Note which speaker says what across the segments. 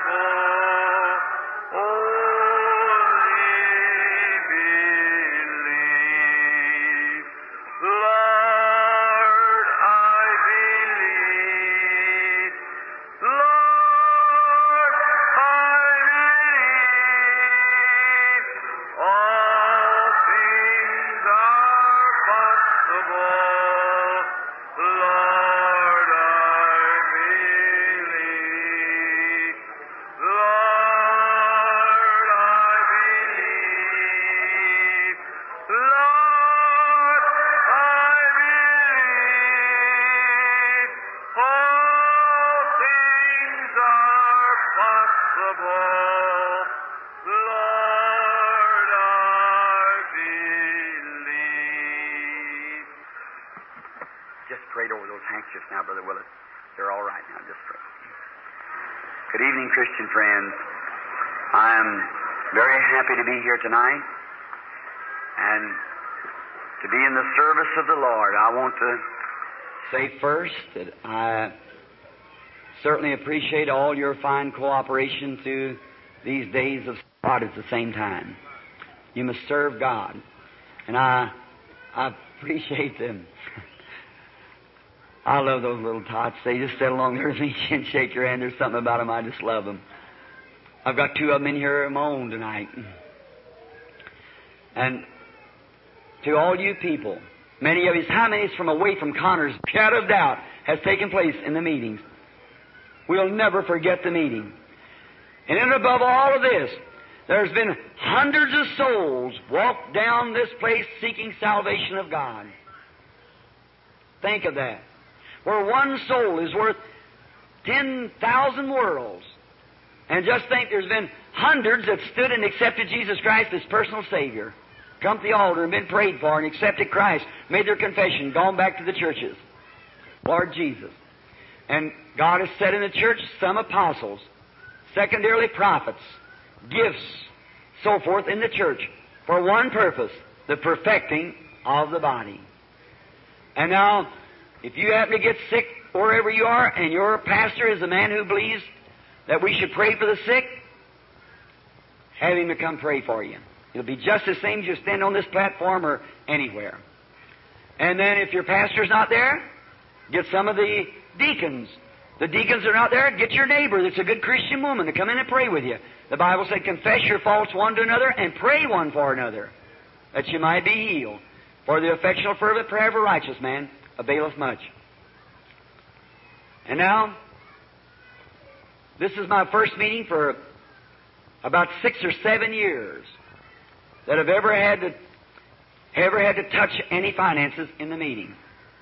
Speaker 1: Now, Brother Willis, they're all right now. Just pray. Good evening, Christian friends. I'm very happy to be here tonight and to be in the service of the Lord. I want to say first that I certainly appreciate all your fine cooperation through these days of God at the same time. You must serve God, and I appreciate them. I love those little tots. They just sit along there with me and shake your hand. There's something about them. I just love them. I've got two of them in here of my own tonight. And to all you people, many of you, how many is from away from Connors? Shadow of doubt has taken place in the meetings. We'll never forget the meeting. And then above all of this, there's been hundreds of souls walk down this place seeking salvation of God. Think of that. Where one soul is worth 10,000 worlds. And just think there's been hundreds that stood and accepted Jesus Christ as personal Savior. Come to the altar and been prayed for and accepted Christ, made their confession, gone back to the churches. Lord Jesus. And God has set in the church some apostles, secondarily prophets, gifts, so forth in the church for one purpose, the perfecting of the body. And now, if you happen to get sick wherever you are, and your pastor is a man who believes that we should pray for the sick, have him to come pray for you. It'll be just the same as you stand on this platform or anywhere. And then if your pastor's not there, get some of the deacons. The deacons are not there, get your neighbor that's a good Christian woman to come in and pray with you. The Bible said, confess your faults one to another and pray one for another, that you might be healed. For the effectual fervent prayer of a righteous man availeth much. And now, this is my first meeting for about 6 or 7 years that I've ever had to touch any finances in the meeting.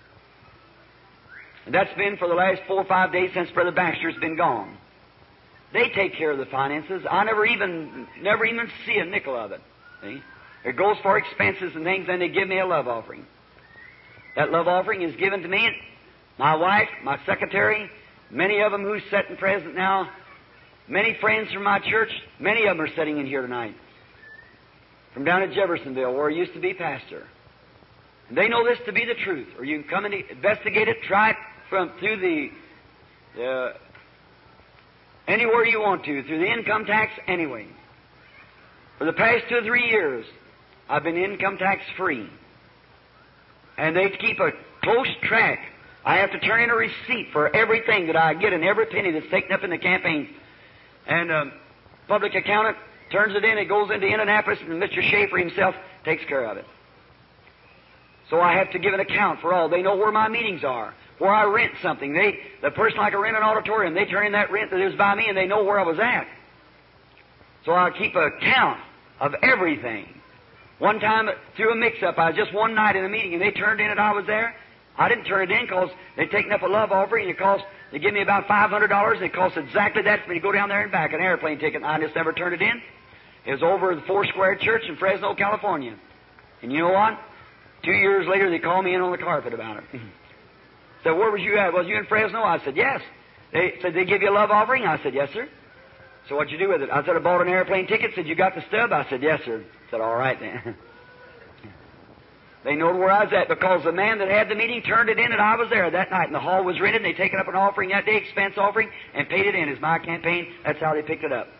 Speaker 1: And that's been for the last 4 or 5 days since Brother Baxter's been gone. They take care of the finances. I never even see a nickel of it. See? It goes for expenses and things, and they give me a love offering. That love offering is given to me, my wife, my secretary, many of them who's sitting present now, many friends from my church, many of them are sitting in here tonight. From down at Jeffersonville, where I used to be pastor. And they know this to be the truth. Or you can come and investigate it, try it through the anywhere you want to, through the income tax, anyway. For the past 2 or 3 years, I've been income tax free. And they keep a close track. I have to turn in a receipt for everything that I get and every penny that's taken up in the campaigns. And public accountant turns it in, it goes into Indianapolis, and Mr. Schaefer himself takes care of it. So I have to give an account for all. They know where my meetings are, where I rent something. The person like I rent an auditorium, they turn in that rent that is by me, and they know where I was at. So I keep a count of everything. One time, through a mix-up, I was just one night in a meeting, and they turned in that I was there. I didn't turn it in because they'd taken up a love offering, and they give me about $500, and it cost exactly that for me to go down there and back, an airplane ticket, and I just never turned it in. It was over at the Four Square Church in Fresno, California. And you know what? 2 years later, they called me in on the carpet about it. Said, where was you at? Was you in Fresno? I said, yes. They said, they give you a love offering? I said, yes, sir. So what'd you do with it? I said, I bought an airplane ticket. Said, you got the stub? I said, yes, sir. I said, all right then. They knowed where I was at because the man that had the meeting turned it in and I was there that night and the hall was rented and they taken up an offering that day, expense offering, and paid it in as my campaign. That's how they picked it up.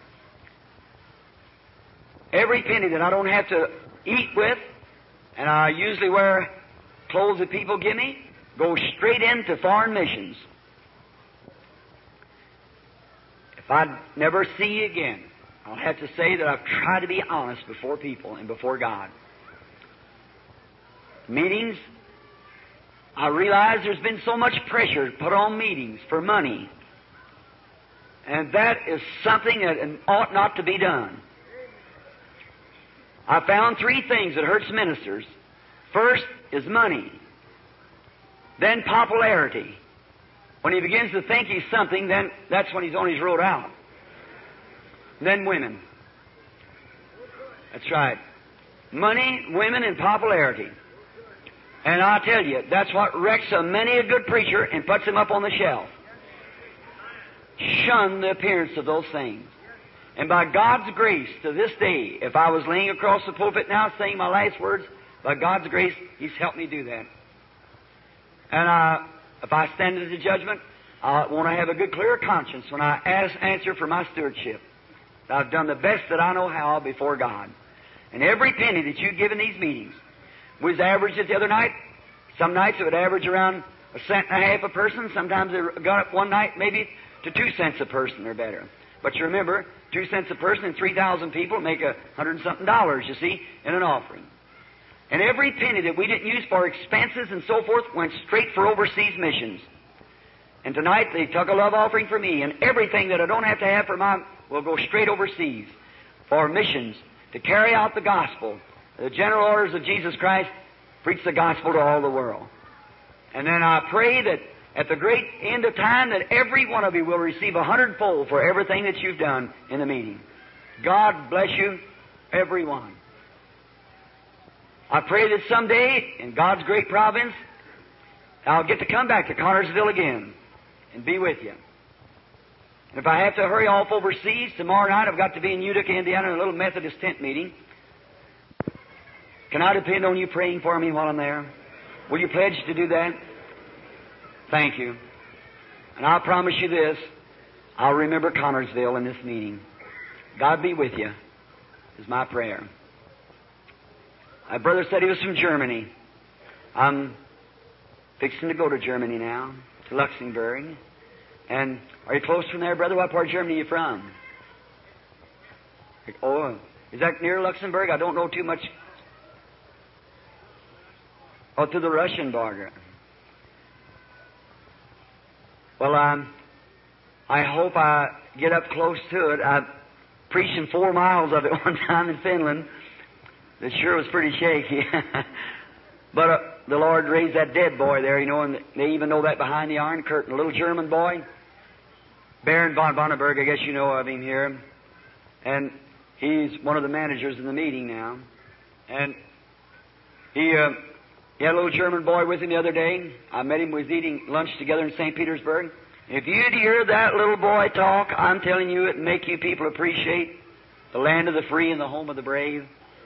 Speaker 1: Every penny that I don't have to eat with, and I usually wear clothes that people give me, goes straight into foreign missions. If I never see you again, I'll have to say that I've tried to be honest before people and before God. Meetings, I realize there's been so much pressure put on meetings for money. And that is something that ought not to be done. I found three things that hurts ministers. First is money. Then popularity. When he begins to think he's something, then that's when he's on his road out. Then women. That's right. Money, women, and popularity. And I tell you, that's what wrecks a many a good preacher and puts him up on the shelf. Shun the appearance of those things. And by God's grace, to this day, if I was laying across the pulpit now saying my last words, by God's grace, He's helped me do that. And if I stand at the judgment, I want to have a good, clear conscience when I answer for my stewardship. I've done the best that I know how before God. And every penny that you give in these meetings was averaged it the other night. Some nights it would average around 1.5 cents a person. Sometimes it got up one night maybe to 2 cents a person or better. But you remember, 2 cents a person and 3,000 people make $100-something, you see, in an offering. And every penny that we didn't use for expenses and so forth went straight for overseas missions. And tonight they took a love offering for me, and everything that I don't have to have for mine will go straight overseas for missions to carry out the gospel. The general orders of Jesus Christ, preach the gospel to all the world. And then I pray that at the great end of time that every one of you will receive 100-fold for everything that you've done in the meeting. God bless you, every one. I pray that someday, in God's great providence, I'll get to come back to Connersville again and be with you. And if I have to hurry off overseas, tomorrow night I've got to be in Utica, Indiana, in a little Methodist tent meeting. Can I depend on you praying for me while I'm there? Will you pledge to do that? Thank you. And I'll promise you this, I'll remember Connersville in this meeting. God be with you, is my prayer. My brother said he was from Germany. I'm fixing to go to Germany now, to Luxembourg. And are you close from there, brother? What part of Germany are you from? Oh, is that near Luxembourg? I don't know too much. Oh, to the Russian border. Well, I hope I get up close to it. I preached in 4 miles of it one time in Finland. It sure was pretty shaky. But the Lord raised that dead boy there, you know, and they even know that behind the Iron Curtain. A little German boy, Baron von Bonneberg, I guess you know of him here. And he's one of the managers in the meeting now. And he had a little German boy with him the other day. I met him. We was eating lunch together in St. Petersburg. If you'd hear that little boy talk, I'm telling you, it'd make you people appreciate the land of the free and the home of the brave.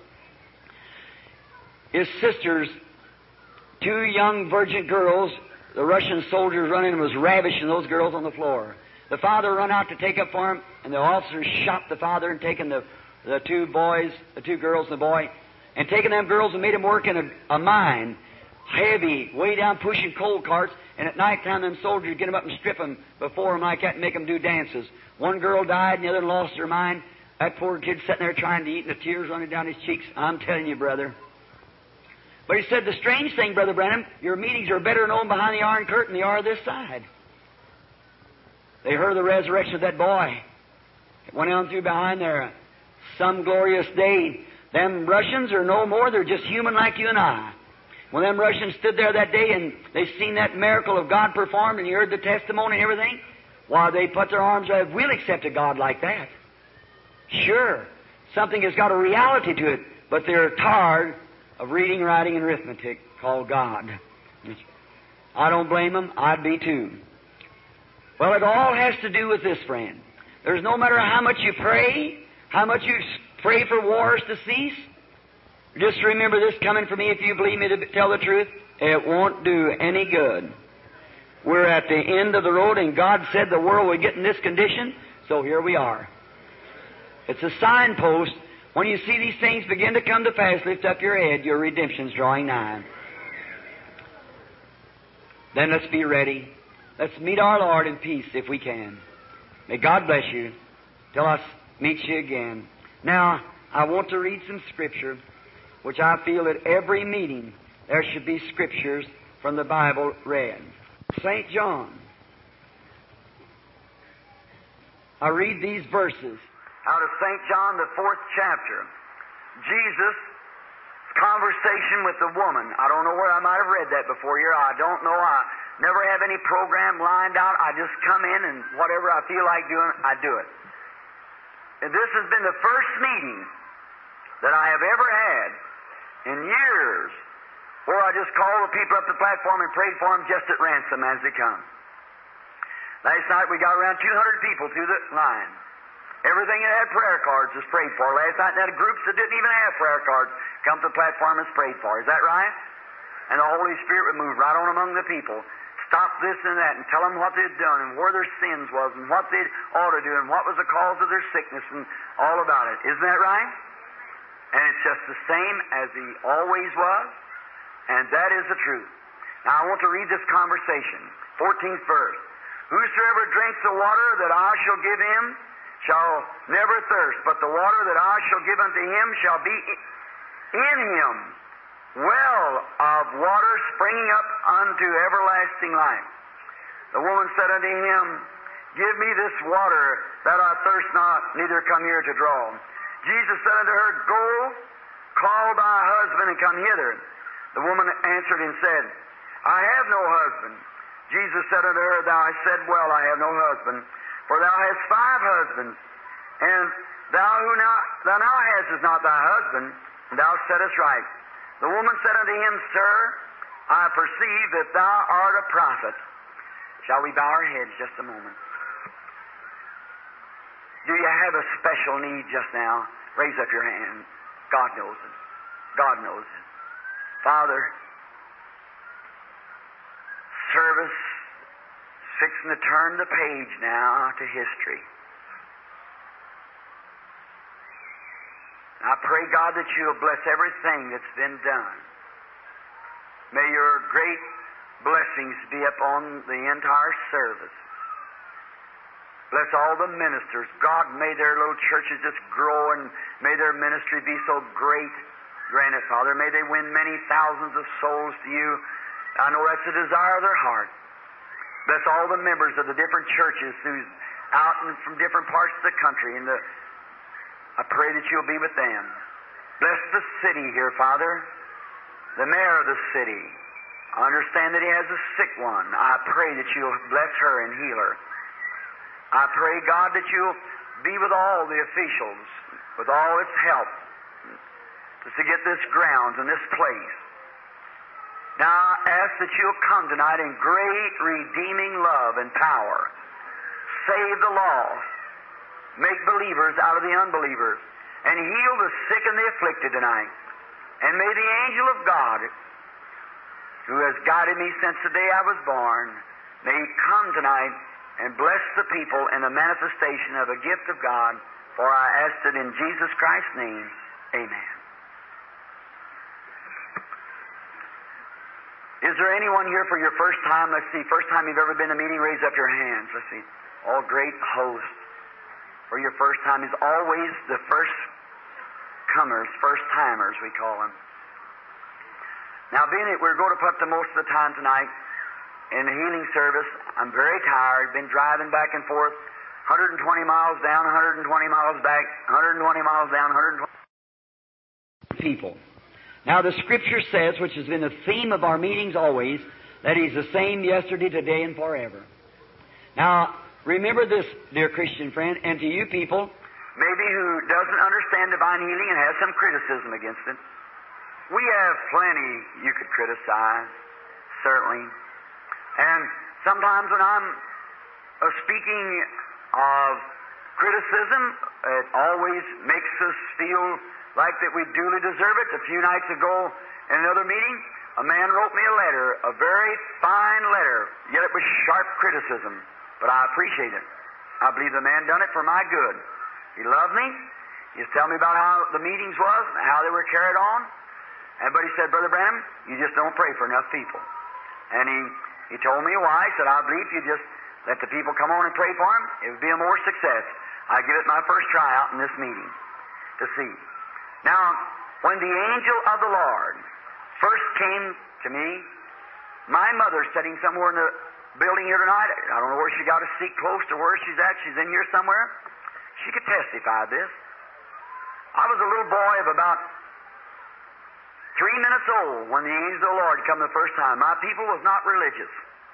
Speaker 1: His sisters, 2 young virgin girls, the Russian soldiers running and was ravishing those girls on the floor. The father run out to take up for him, and the officers shot the father and taken the 2 boys, the 2 girls and the boy, and taken them girls and made them work in a mine, heavy, way down pushing coal carts, and at night time them soldiers would get them up and strip them before them like that and make them do dances. One girl died and the other lost her mind. That poor kid sitting there trying to eat and the tears running down his cheeks. I'm telling you, brother. But he said, the strange thing, Brother Branham, your meetings are better known behind the Iron Curtain than they are this side. They heard the resurrection of that boy. It went on through behind there. Some glorious day. Them Russians are no more. They're just human like you and I. When them Russians stood there that day and they seen that miracle of God performed and you heard the testimony and everything, why, they put their arms out. We'll accept a God like that. Sure. Something has got a reality to it, but they're tired of reading, writing, and arithmetic called God. I don't blame them. I'd be too. Well, it all has to do with this, friend. There's no matter how much you pray for wars to cease, Just remember this coming from me, if you believe me to tell the truth, it won't do any good. We're at the end of the road, and God said the world would get in this condition, so here we are. It's a signpost. When you see these things begin to come to pass, lift up your head, your redemption's drawing nigh. Then let's be ready. Let's meet our Lord in peace if we can. May God bless you till I meet you again. Now, I want to read some Scripture, which I feel at every meeting there should be Scriptures from the Bible read. St. John. I read these verses out of St. John, the 4th chapter. Jesus' conversation with the woman. I don't know where I might have read that before here. I don't know. I never have any program lined out. I just come in and whatever I feel like doing, I do it. And this has been the first meeting that I have ever had in years where I just called the people up the platform and prayed for them just at ransom as they come. Last night we got around 200 people through the line. Everything that had prayer cards was prayed for. Last night there had groups that didn't even have prayer cards come to the platform and prayed for. Is that right? And the Holy Spirit would move right on among the people. Stop this and that and tell them what they'd done and where their sins was and what they ought to do and what was the cause of their sickness and all about it. Isn't that right? And it's just the same as He always was. And that is the truth. Now I want to read this conversation. 14th verse. Whosoever drinks the water that I shall give him shall never thirst, but the water that I shall give unto him shall be in him well of water springing up unto everlasting life. The woman said unto him, Give me this water that I thirst not, neither come here to draw. Jesus said unto her, Go, call thy husband and come hither. The woman answered and said, I have no husband. Jesus said unto her, Thou hast said well, I have no husband, for thou hast 5 husbands, and thou now hast not thy husband, and thou saidst right. The woman said unto him, Sir, I perceive that thou art a prophet. Shall we bow our heads just a moment? Do you have a special need just now? Raise up your hand. God knows it. God knows it. Father, service fixing to turn the page now to history. I pray, God, that you'll bless everything that's been done. May your great blessings be upon the entire service. Bless all the ministers. God, may their little churches just grow and may their ministry be so great. Grant it, Father. May they win many thousands of souls to you. I know that's the desire of their heart. Bless all the members of the different churches who's out and from different parts of the country. And I pray that you'll be with them. Bless the city here, Father. The mayor of the city. I understand that he has a sick one. I pray that you'll bless her and heal her. I pray, God, that you'll be with all the officials, with all its help, just to get this grounds and this place. Now I ask that you'll come tonight in great redeeming love and power. Save the lost. Make believers out of the unbelievers. And heal the sick and the afflicted tonight. And may the angel of God, who has guided me since the day I was born, may he come tonight and bless the people in the manifestation of a gift of God. For I ask it in Jesus Christ's name. Amen. Is there anyone here for your first time? Let's see, first time you've ever been to a meeting, raise up your hands. Let's see. All great hosts. For your first time is always the first comers, first timers we call them. Now, being that we're going to put the most of the time tonight in the healing service, I'm very tired, been driving back and forth, 120 miles down, 120 miles back, 120 miles down, 120 people. Now, the Scripture says, which has been the theme of our meetings always, that He's the same yesterday, today, and forever. Now, remember this, dear Christian friend, and to you people, maybe who doesn't understand divine healing and has some criticism against it, we have plenty you could criticize, certainly. And sometimes when I'm speaking of criticism, it always makes us feel
Speaker 2: like that we duly deserve it. A few nights ago in another meeting, a man wrote me a letter, a very fine letter, yet it was sharp criticism, but I appreciate it. I believe the man done it for my good. He loved me. He was telling me about how the meetings was, and how they were carried on. But he said, Brother Branham, you just don't pray for enough people. And he told me why. He said, I believe if you just let the people come on and pray for him, it would be a more success. I give it my first try out in this meeting to see. Now, when the angel of the Lord first came to me, my mother's sitting somewhere in the building here tonight. I don't know where she got a seat close to where she's at. She's in here somewhere. She could testify this. I was a little boy of about 3 minutes old when the angel of the Lord come the first time. My people was not religious.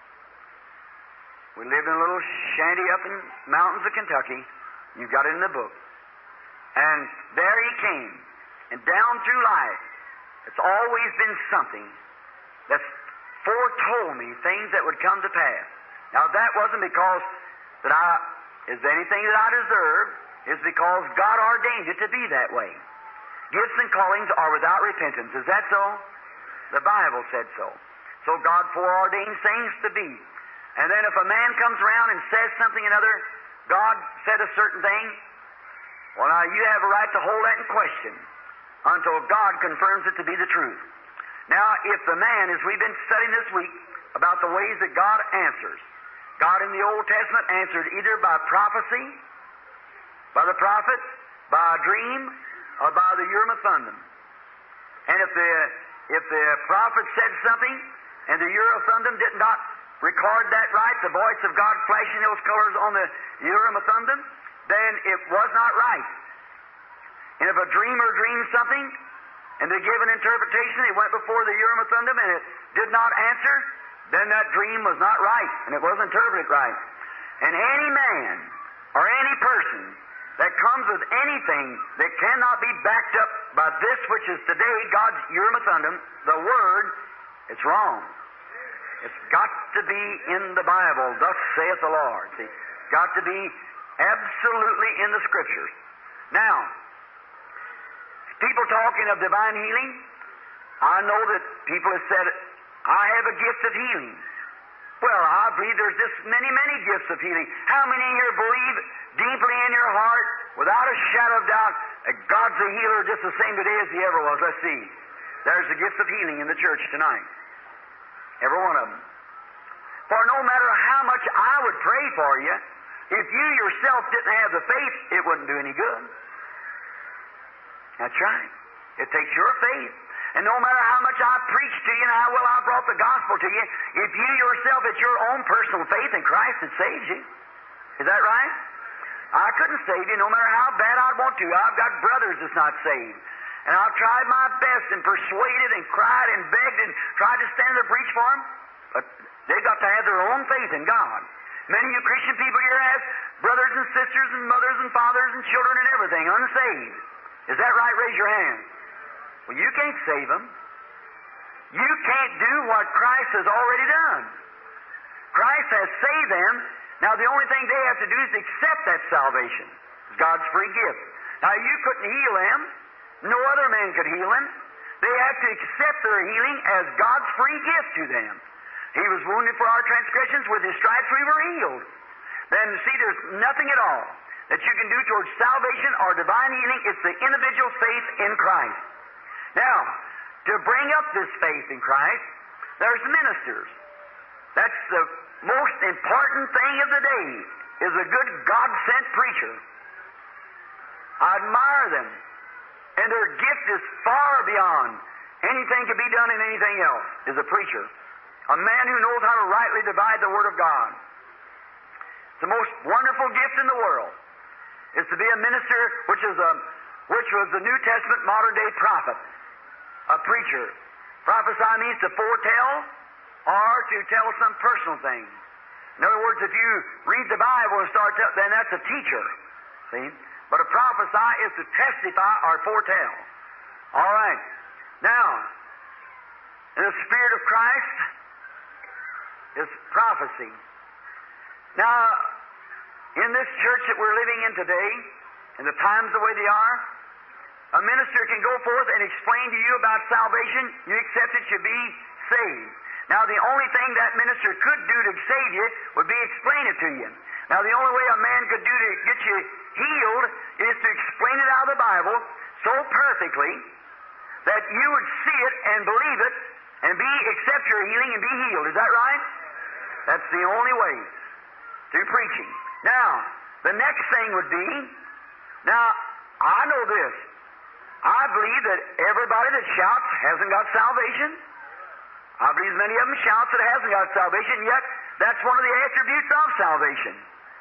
Speaker 2: We lived in a little shanty up in the mountains of Kentucky. You've got it in the book. And there he came. And down through life, it's always been something that's foretold me things that would come to pass. Now, that wasn't because that is anything that I deserve. It's because God ordained it to be that way. Gifts and callings are without repentance. Is that so? The Bible said so. So God foreordains things to be. And then if a man comes around and says something another, God said a certain thing, well, now you have a right to hold that in question until God confirms it to be the truth. Now, if the man, as we've been studying this week about the ways that God answers, God in the Old Testament answered either by prophecy, by the prophet, by a dream, or by the Urim and Thummim. And if the prophet said something and the Urim and Thummim did not record that right, the voice of God flashing those colors on the Urim and Thummim, then it was not right. And if a dreamer dreamed something and they gave an interpretation, it went before the Urim and Thummim and it did not answer, then that dream was not right and it wasn't interpreted right. And any man or any person that comes with anything that cannot be backed up by this which is today God's Urim and Thummim, the Word, it's wrong. It's got to be in the Bible, thus saith the Lord. See, it's got to be absolutely in the Scriptures. Now, people talking of divine healing, I know that people have said, I have a gift of healing. Well, I believe there's this many, many gifts of healing. How many here believe deeply in your heart, without a shadow of doubt, that God's a healer just the same today as He ever was? Let's see. There's the gift of healing in the church tonight. Every one of them. For no matter how much I would pray for you, if you yourself didn't have the faith, it wouldn't do any good. That's right. It takes your faith. And no matter how much I preach to you and how well I brought the gospel to you, if you yourself, it's your own personal faith in Christ that saves you. Is that right? I couldn't save you no matter how bad I'd want to. I've got brothers that's not saved. And I've tried my best and persuaded and cried and begged and tried to stand there and preach for them. But they've got to have their own faith in God. Many of you Christian people here have brothers and sisters and mothers and fathers and children and everything unsaved. Is that right? Raise your hand. Well, you can't save them. You can't do what Christ has already done. Christ has saved them. Now, the only thing they have to do is accept that salvation. It's God's free gift. Now, you couldn't heal them. No other man could heal them. They have to accept their healing as God's free gift to them. He was wounded for our transgressions. With His stripes we were healed. Then, see, there's nothing at all that you can do towards salvation or divine healing. It's the individual's faith in Christ. Now, to bring up this faith in Christ, there's ministers. That's the most important thing of the day, is a good God-sent preacher. I admire them. And their gift is far beyond anything can be done in anything else, is a preacher. A man who knows how to rightly divide the Word of God. It's the most wonderful gift in the world, is to be a minister, which was the New Testament modern-day prophet. A preacher. Prophesy means to foretell or to tell some personal thing. In other words, if you read the Bible and start to, then that's a teacher. See? But a prophesy is to testify or foretell. All right. Now, in the Spirit of Christ is prophecy. Now, in this church that we're living in today, in the times the way they are, A minister can go forth and explain to you about salvation. You accept it, you'll be saved. Now, the only thing that minister could do to save you would be explain it to you. Now, the only way a man could do to get you healed is to explain it out of the Bible so perfectly that you would see it and believe it and accept your healing and be healed. Is that right? That's the only way through preaching. Now, the next thing would be, now, I know this. I believe that everybody that shouts hasn't got salvation. I believe many of them shouts that hasn't got salvation, yet that's one of the attributes of salvation,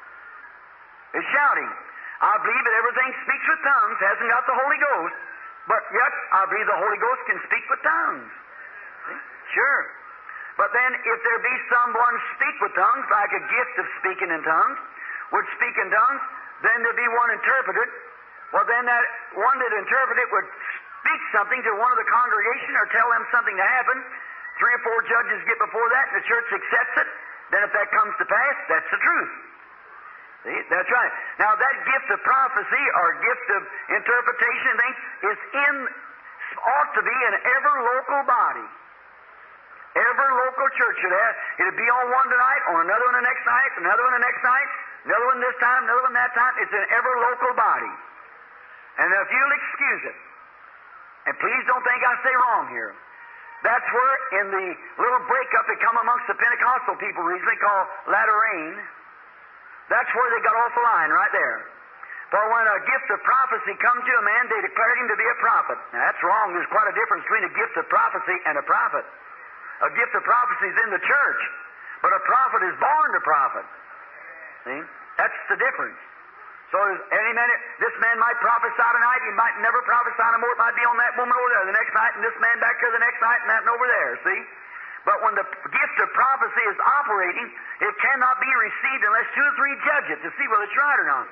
Speaker 2: is shouting. I believe that everything speaks with tongues, hasn't got the Holy Ghost, but yet I believe the Holy Ghost can speak with tongues. See? Sure. But then if there be someone speak with tongues, like a gift of speaking in tongues, would speak in tongues, then there'd be one interpreter. Well, then that one that interpreted would speak something to one of the congregation or tell them something to happen. 3 or 4 judges get before that, and the church accepts it. Then if that comes to pass, that's the truth. See? That's right. Now, that gift of prophecy or gift of interpretation and things ought to be in every local body. Every local church should have. It'll be on one tonight, on another one the next night, another one the next night, another one this time, another one that time. It's in every local body. And if you'll excuse it, and please don't think I say wrong here, that's where in the little breakup that come amongst the Pentecostal people recently called latter rain, that's where they got off the line right there. For when a gift of prophecy come to a man, they declared him to be a prophet. Now that's wrong. There's quite a difference between a gift of prophecy and a prophet. A gift of prophecy is in the church, but a prophet is born to prophet. See? That's the difference. So any minute, this man might prophesy tonight, he might never prophesy no more. It might be on that woman over there the next night, and this man back here the next night, and that and over there, see? But when the gift of prophecy is operating, it cannot be received unless 2 or 3 judge it to see whether it's right or not.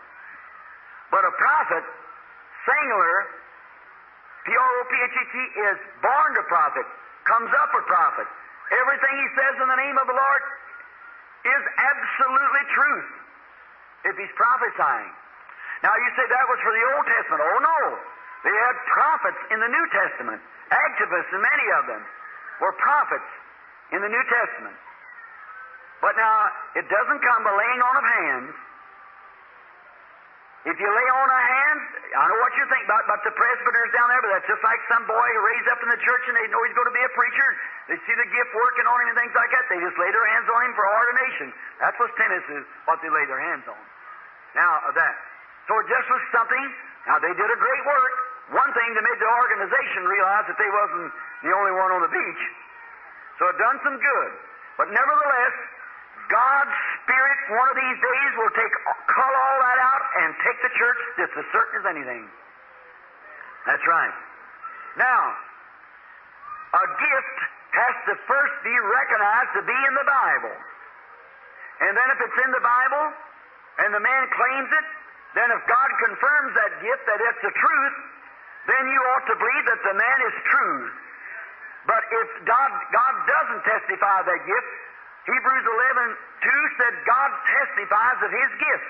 Speaker 2: But a prophet, singular, P-R-O-P-H-E-T, is born to prophet, comes up a prophet. Everything he says in the name of the Lord is absolutely truth if he's prophesying. Now you say that was for the Old Testament. Oh no. They had prophets in the New Testament. Agabus and many of them were prophets in the New Testament. But now, it doesn't come by laying on of hands. If you lay on of hands, I know what you think about the presbyters down there, but that's just like some boy who raised up in the church and they know he's going to be a preacher. They see the gift working on him and things like that. They just lay their hands on him for ordination. That's what tennis is, what they lay their hands on. Now, that. So it just was something. Now, they did a great work. One thing, they made the organization realize that they wasn't the only one on the beach. So it done some good. But nevertheless, God's Spirit one of these days will cull all that out and take the church just as certain as anything. That's right. Now, a gift has to first be recognized to be in the Bible. And then if it's in the Bible, and the man claims it, then if God confirms that gift, that it's the truth, then you ought to believe that the man is true. But if God doesn't testify that gift, Hebrews 11:2 said God testifies of His gift.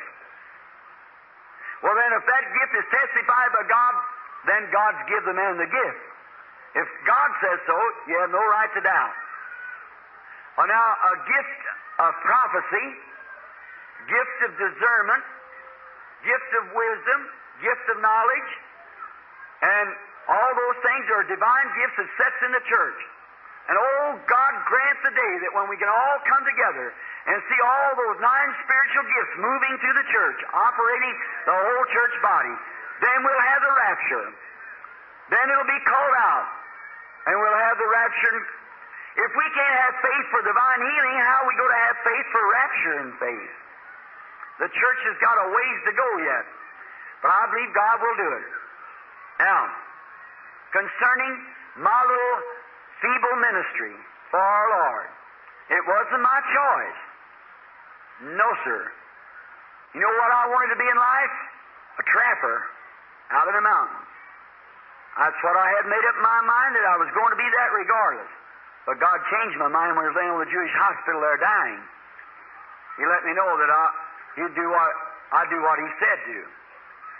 Speaker 2: Well then, if that gift is testified by God, then God's give the man the gift. If God says so, you have no right to doubt. Well now, a gift of prophecy, gift of discernment, gift of wisdom, gift of knowledge, and all those things are divine gifts that sets in the church. And oh, God grant the day that when we can all come together and see all those 9 spiritual gifts moving through the church, operating the whole church body, then we'll have the rapture. Then it'll be called out, and we'll have the rapture. If we can't have faith for divine healing, how are we going to have faith for rapture and faith? The church has got a ways to go yet, but I believe God will do it. Now, concerning my little feeble ministry for our Lord, it wasn't my choice. No, sir. You know what I wanted to be in life? A trapper out in the mountains. That's what I had made up in my mind, that I was going to be that regardless. But God changed my mind when I was laying on the Jewish hospital there dying. He let me know that I'd do what He said to.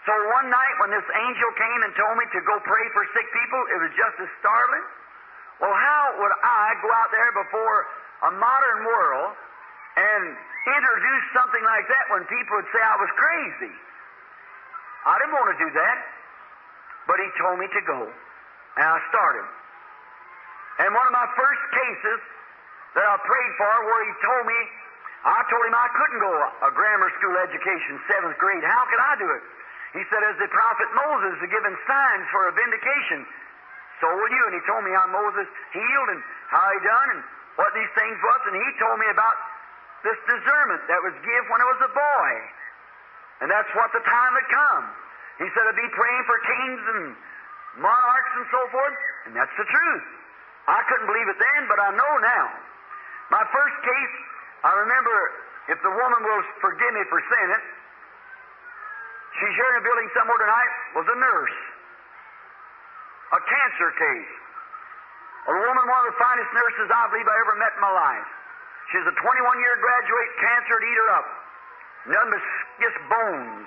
Speaker 2: So one night when this angel came and told me to go pray for sick people, it was just as startling. Well, how would I go out there before a modern world and introduce something like that when people would say I was crazy? I didn't want to do that, but he told me to go, and I started. And one of my first cases that I prayed for, where he told me, I told him I couldn't go a grammar school education, 7th grade. How could I do it? He said, as the prophet Moses had given signs for a vindication, so will you. And he told me how Moses healed and how he done and what these things was. And he told me about this discernment that was given when I was a boy. And that's what the time had come. He said, I'd be praying for kings and monarchs and so forth. And that's the truth. I couldn't believe it then, but I know now. My first case, I remember, if the woman will forgive me for saying it, she's here in a building somewhere tonight, was a nurse. A cancer case. A woman, one of the finest nurses I believe I ever met in my life. She's a 21-year graduate, cancer would eat her up. Nothing but just bones.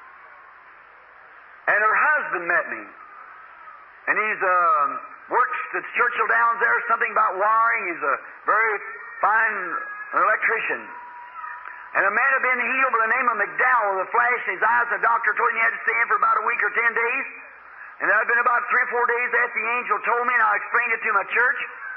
Speaker 2: And her husband met me. And he's works at Churchill Downs there, something about wiring. He's a very fine electrician. And a man had been healed by the name of McDowell with a flash in his eyes. The doctor told him he had to stay in for about a week or 10 days. And that had been about 3 or 4 days after the angel told me, and I explained it to my church.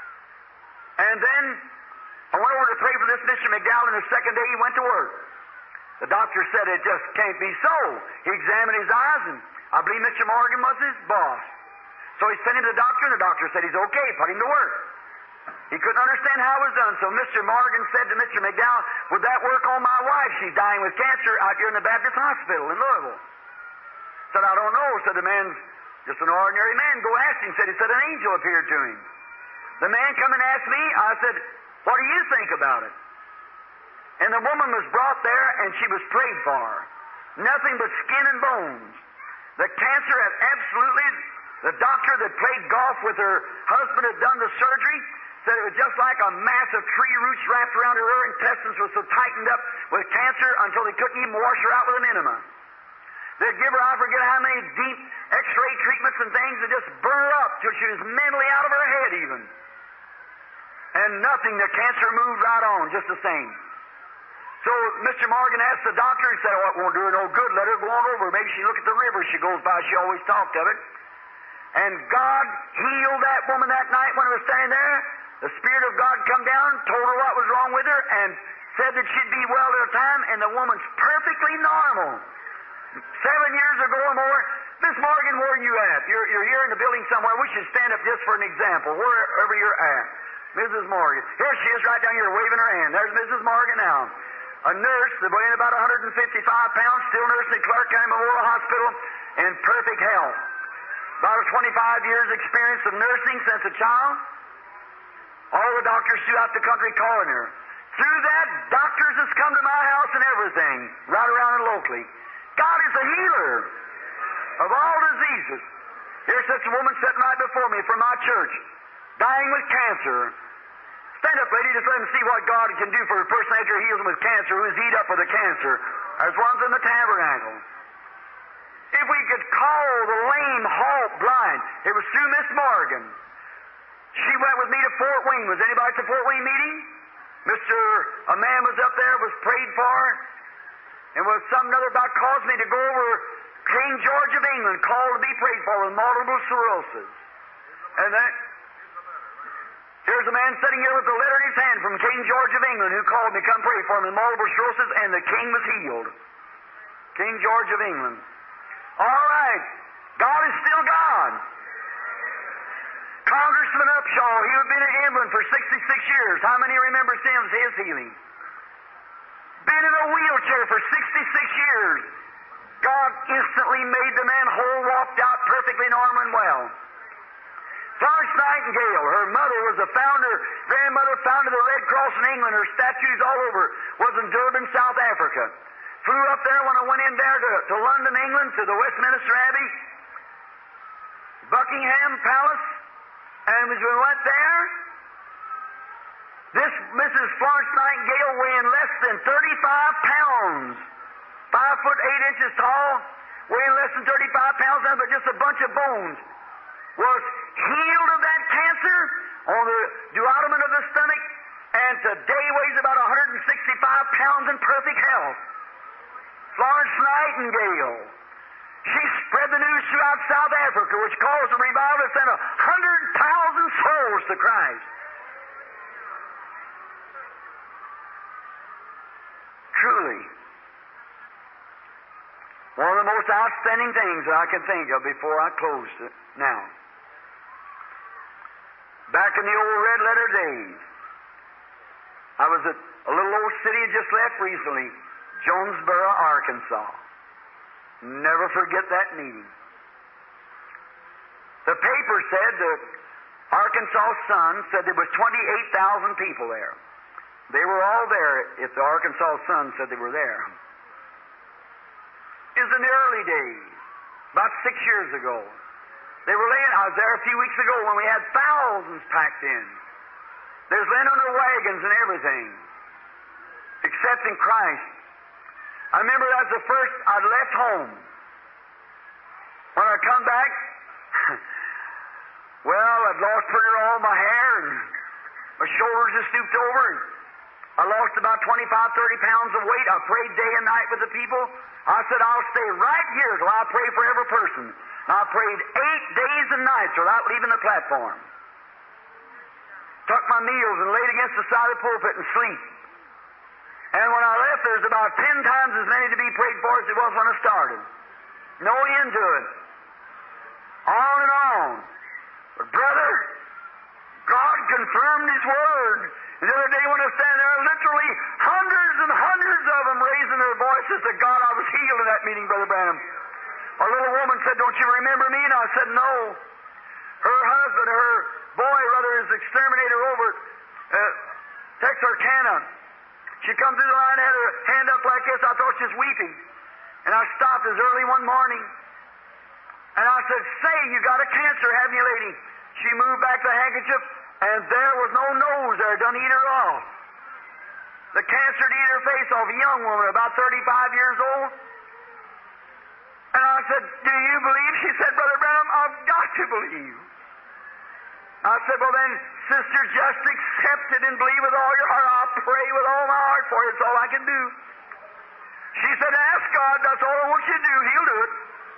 Speaker 2: And then I went over to pray for this Mr. McDowell, and the second day he went to work. The doctor said it just can't be so. He examined his eyes, and I believe Mr. Morgan was his boss. So he sent him to the doctor, and the doctor said he's okay, put him to work. He couldn't understand how it was done, so Mr. Morgan said to Mr. McDowell, would that work on my wife? She's dying with cancer out here in the Baptist Hospital in Louisville. Said, I don't know. Said, the man's just an ordinary man. Go ask him. Said, he said, an angel appeared to him. The man come and asked me. I said, what do you think about it? And the woman was brought there, and she was prayed for. Nothing but skin and bones. The cancer had absolutely, the doctor that played golf with her husband had done the surgery, said it was just like a mass of tree roots wrapped around her. Her intestines were so tightened up with cancer until they couldn't even wash her out with an enema. They'd give her, I forget how many deep x-ray treatments and things, that just burn her up till she was mentally out of her head even. And nothing, the cancer moved right on, just the same. So Mr. Morgan asked the doctor, he said, oh, it won't do her no good, let her go on over. Maybe she look at the river she goes by, she always talked of it. And God healed that woman that night when I was standing there. The Spirit of God come down, told her what was wrong with her, and said that she'd be well at a time, and the woman's perfectly normal. 7 years ago or more, Miss Morgan, where are you at? You're here in the building somewhere. We should stand up just for an example, wherever you're at. Mrs. Morgan. Here she is right down here waving her hand. There's Mrs. Morgan now. A nurse that weighed about 155 pounds, still nursing at Clark County Memorial Hospital, in perfect health. About 25 years experience of nursing since a child. All the doctors throughout the country calling her. Through that, doctors has come to my house and everything, right around and locally. God is a healer of all diseases. Here's such a woman sitting right before me from my church, dying with cancer. Stand up, lady, just let them see what God can do for a person after he heals them with cancer, who is eat up with a cancer. There's ones in the tabernacle. If we could call the lame, halt, blind, it was through Miss Morgan. She went with me to Fort Wayne. Was anybody at the Fort Wayne meeting? A man was up there, was prayed for, and was some other about caused me to go over King George of England, called to be prayed for with multiple sclerosis. And that, here's a man sitting here with a letter in his hand from King George of England who called me, come pray for him with multiple sclerosis, and the king was healed. King George of England. All right. God is still God. Congressman Upshaw, he had been in England for 66 years. How many remember his healing? Been in a wheelchair for 66 years. God instantly made the man whole, walked out perfectly normal and well. Florence Nightingale, her mother was a grandmother founded the Red Cross in England. Her statues all over, was in Durban, South Africa. Flew up there when I went in there to London, England, to the Westminster Abbey, Buckingham Palace, and as we went there, this Mrs. Florence Nightingale, weighing less than 35 pounds, 5 foot 8 inches tall, weighing less than 35 pounds, but just a bunch of bones, was healed of that cancer on the duodenum of the stomach, and today weighs about 165 pounds in perfect health. Florence Nightingale. She spread the news throughout South Africa, which caused a revival that sent 100,000 souls to Christ. Truly, one of the most outstanding things that I can think of before I close it now. Back in the old red letter days, I was at a little old city I just left recently, Jonesboro, Arkansas. Never forget that meeting. The paper said the Arkansas Sun said there was 28,000 people there. They were all there if the Arkansas Sun said they were there. It was in the early days, about 6 years ago. They were laying, I was there a few weeks ago when we had thousands packed in. There's laying under wagons and everything, accepting Christ. I remember that was the first I'd left home. When I come back, well, I'd lost pretty near all my hair, and my shoulders had stooped over, and I lost about 25, 30 pounds of weight. I prayed day and night with the people. I said, I'll stay right here till I pray for every person. And I prayed 8 days and nights without leaving the platform. Took my meals and laid against the side of the pulpit and sleep. And when I left, there's about 10 times as many to be prayed for as there was when I started. No end to it. On and on. But brother, God confirmed His Word. And the other day when I was standing there, literally hundreds and hundreds of them raising their voices to God. I was healed in that meeting, Brother Branham. A little woman said, don't you remember me? And I said, no. Her husband, her boy, rather, is exterminator over at Texarkana. She come through the line, had her hand up like this. I thought she was weeping. And I stopped as early one morning. And I said, say, you got a cancer, haven't you, lady? She moved back the handkerchief, and there was no nose there. Done eat her off. The cancer had eat her face off, a young woman, about 35 years old. And I said, do you believe? She said, Brother Branham, I've got to believe. I said, well then, sister, just accept it and believe with all your heart. I'll pray with all my heart for you. It's all I can do. She said, ask God. That's all I want you to do. He'll do it.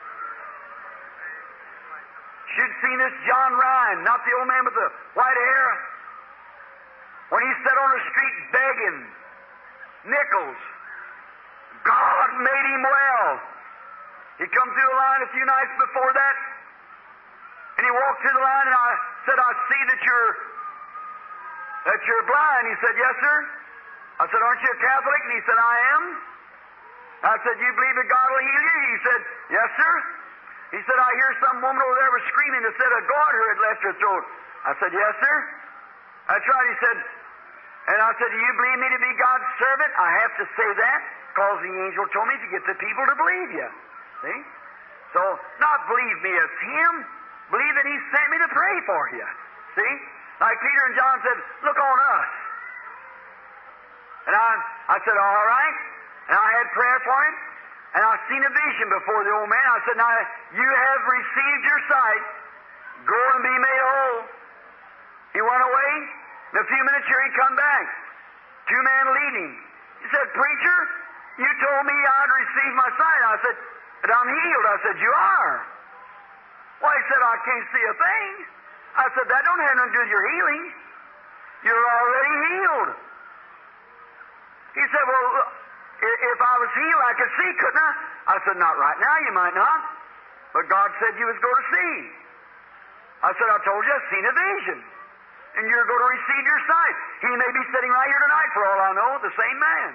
Speaker 2: She'd seen this John Ryan, not the old man with the white hair, when he sat on the street begging nickels. God made him well. He come through the line a few nights before that, and he walked through the line, and I said, I see that you're blind. He said, yes, sir. I said, aren't you a Catholic? And he said, I am. I said, you believe that God will heal you? He said, yes, sir. He said, I hear some woman over there was screaming that said a garter had left her throat. I said, yes, sir. That's right. He said, and I said, do you believe me to be God's servant? I have to say that because the angel told me to get the people to believe you. See? So, not believe me as Him. Believe that He sent me to pray for you. See? Like Peter and John said, look on us. And I said, all right. And I had prayer for him. And I seen a vision before the old man. I said, now, you have received your sight. Go and be made whole. He went away. In a few minutes here he come back. 2 men leading. He said, preacher, you told me I'd receive my sight. I said, but I'm healed. I said, you are. Well, he said, I can't see a thing. I said, that don't have nothing to do with your healing. You're already healed. He said, well, if I was healed, I could see, couldn't I? I said, not right now, you might not. But God said you was going to see. I said, I told you I've seen a vision. And you're going to receive your sight. He may be sitting right here tonight, for all I know, the same man.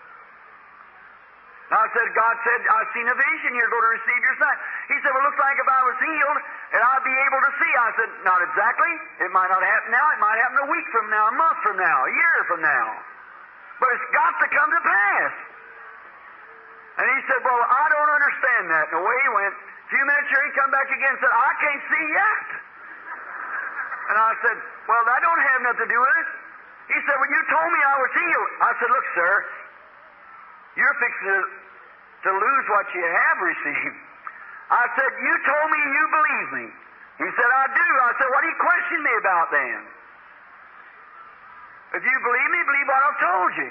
Speaker 2: I said, God said, I've seen a vision, you're going to receive your sight. He said, well, it looks like if I was healed, and I'd be able to see. I said, not exactly. It might not happen now. It might happen a week from now, a month from now, a year from now. But it's got to come to pass. And he said, well, I don't understand that. And away he went. A few minutes here, he come back again and said, I can't see yet. And I said, well, that don't have nothing to do with it. He said, well, you told me I was healed. I said, look, sir, you're fixing to lose what you have received. I said, you told me you believe me. He said, I do. I said, what do you question me about then? If you believe me, believe what I've told you.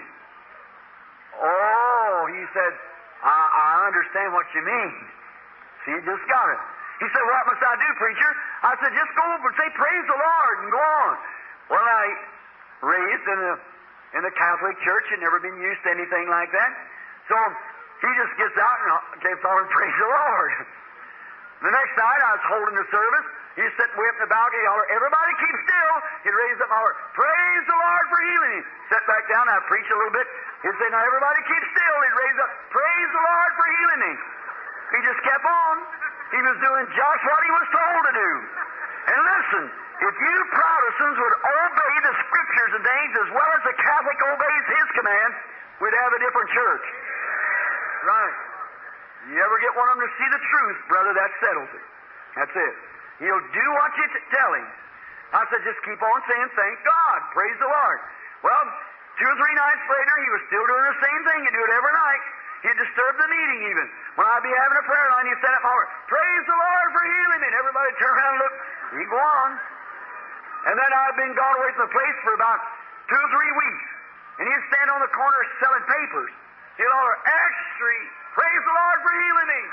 Speaker 2: Oh, he said, I understand what you mean. See, you just got it. He said, what must I do, preacher? I said, just go over and say, praise the Lord, and go on. Well, I raised in the Catholic Church and never been used to anything like that. So he just gets out and keeps on praise the Lord. The next night I was holding the service. He's sitting way up in the balcony, holler, everybody keep still. He'd raise up and holler, praise the Lord for healing. He'd sit back down, I'd preach a little bit. He'd say, now everybody keep still. He'd raise up, praise the Lord for healing me. He just kept on. He was doing just what he was told to do. And listen, if you Protestants would obey the Scriptures and things as well as the Catholic obeys his command, we'd have a different church. Right. You ever get one of them to see the truth, brother, that settles it. That's it. He'll do what you tell him. I said, just keep on saying, thank God, praise the Lord. Well, 2 or 3 nights later, he was still doing the same thing. He'd do it every night. He'd disturb the meeting even. When I'd be having a prayer line, he'd stand up and holler, praise the Lord for healing me. And everybody would turn around and look. He'd go on. And then I'd been gone away from the place for about 2 or 3 weeks. And he'd stand on the corner selling papers. He'd holler, Acts Street, praise the Lord for healing me.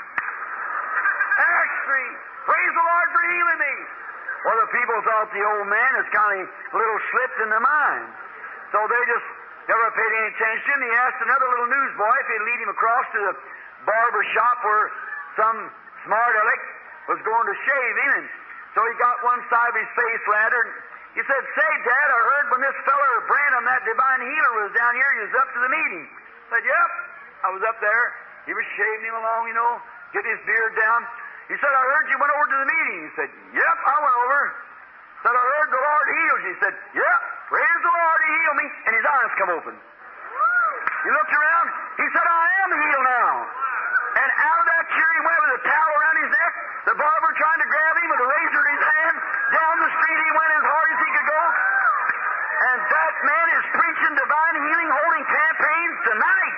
Speaker 2: Acts Street, praise the Lord for healing me. Well, the people thought the old man is kind of a little slipped in the mind. So they just never paid any attention. He asked another little newsboy if he'd lead him across to the barber shop where some smart aleck was going to shave him. And so he got one side of his face ladder. And he said, say, Dad, I heard when this feller Branham, that divine healer, was down here, he was up to the meeting. I said, yep, I was up there. He was shaving him along, getting his beard down. He said, I heard you went over to the meeting. He said, yep, I went over. Said, I heard the Lord healed you. He said, yep, praise the Lord, he healed me. And his eyes come open. He looked around. He said, I am healed now. And out of that chair he went with a towel around his neck. The barber trying to grab him with a razor in his hand. Down the street he went as hard as he could go. And that man is preaching divine healing, holding campaigns tonight.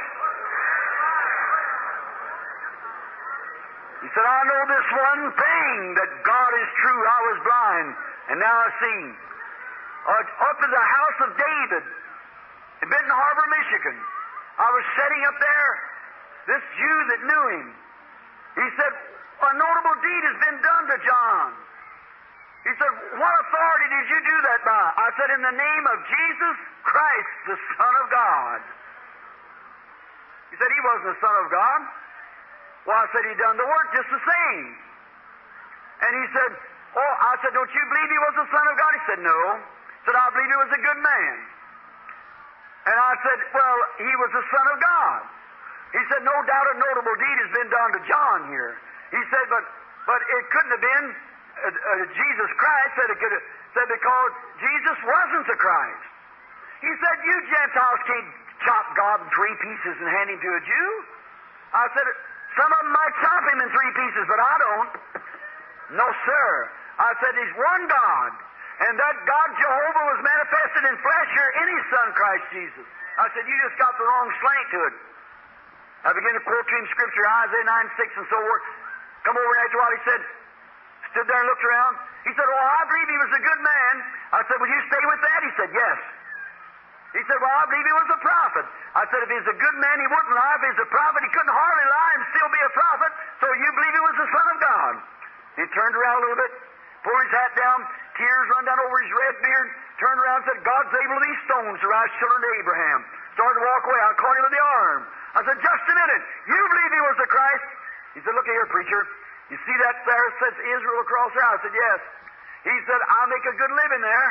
Speaker 2: He said, I know this one thing, that God is true. I was blind, and now I see. Up in the house of David in Benton Harbor, Michigan, I was sitting up there, this Jew that knew him. He said, a notable deed has been done to John. He said, what authority did you do that by? I said, in the name of Jesus Christ, the Son of God. He said, he wasn't the Son of God. Well, I said, he done the work just the same. And he said, oh, I said, don't you believe he was the Son of God? He said, no. I said, I believe he was a good man. And I said, well, he was the Son of God. He said, no doubt a notable deed has been done to John here. He said, but it couldn't have been Jesus Christ. Said because Jesus wasn't the Christ. He said, you Gentiles can't chop God in 3 pieces and hand him to a Jew. I said, some of them might chop him in 3 pieces, but I don't. No, sir. I said, he's one God. And that God Jehovah was manifested in flesh here in his Son, Christ Jesus. I said, you just got the wrong slant to it. I began to quote to him Scripture, Isaiah 9:6 and so forth. Come over and after a while he said, stood there and looked around. He said, oh, I believe he was a good man. I said, will you stay with that? He said, yes. He said, well, I believe he was a prophet. I said, if he's a good man, he wouldn't lie. If he's a prophet, he couldn't hardly lie and still be a prophet. So you believe he was the Son of God. He turned around a little bit, pulled his hat down, tears run down over his red beard, turned around and said, God's able of these stones to rise children to Abraham. Started to walk away. I caught him with the arm. I said, just a minute. You believe he was the Christ? He said, look here, preacher. You see that there says Israel across there? I said, yes. He said, I make a good living there.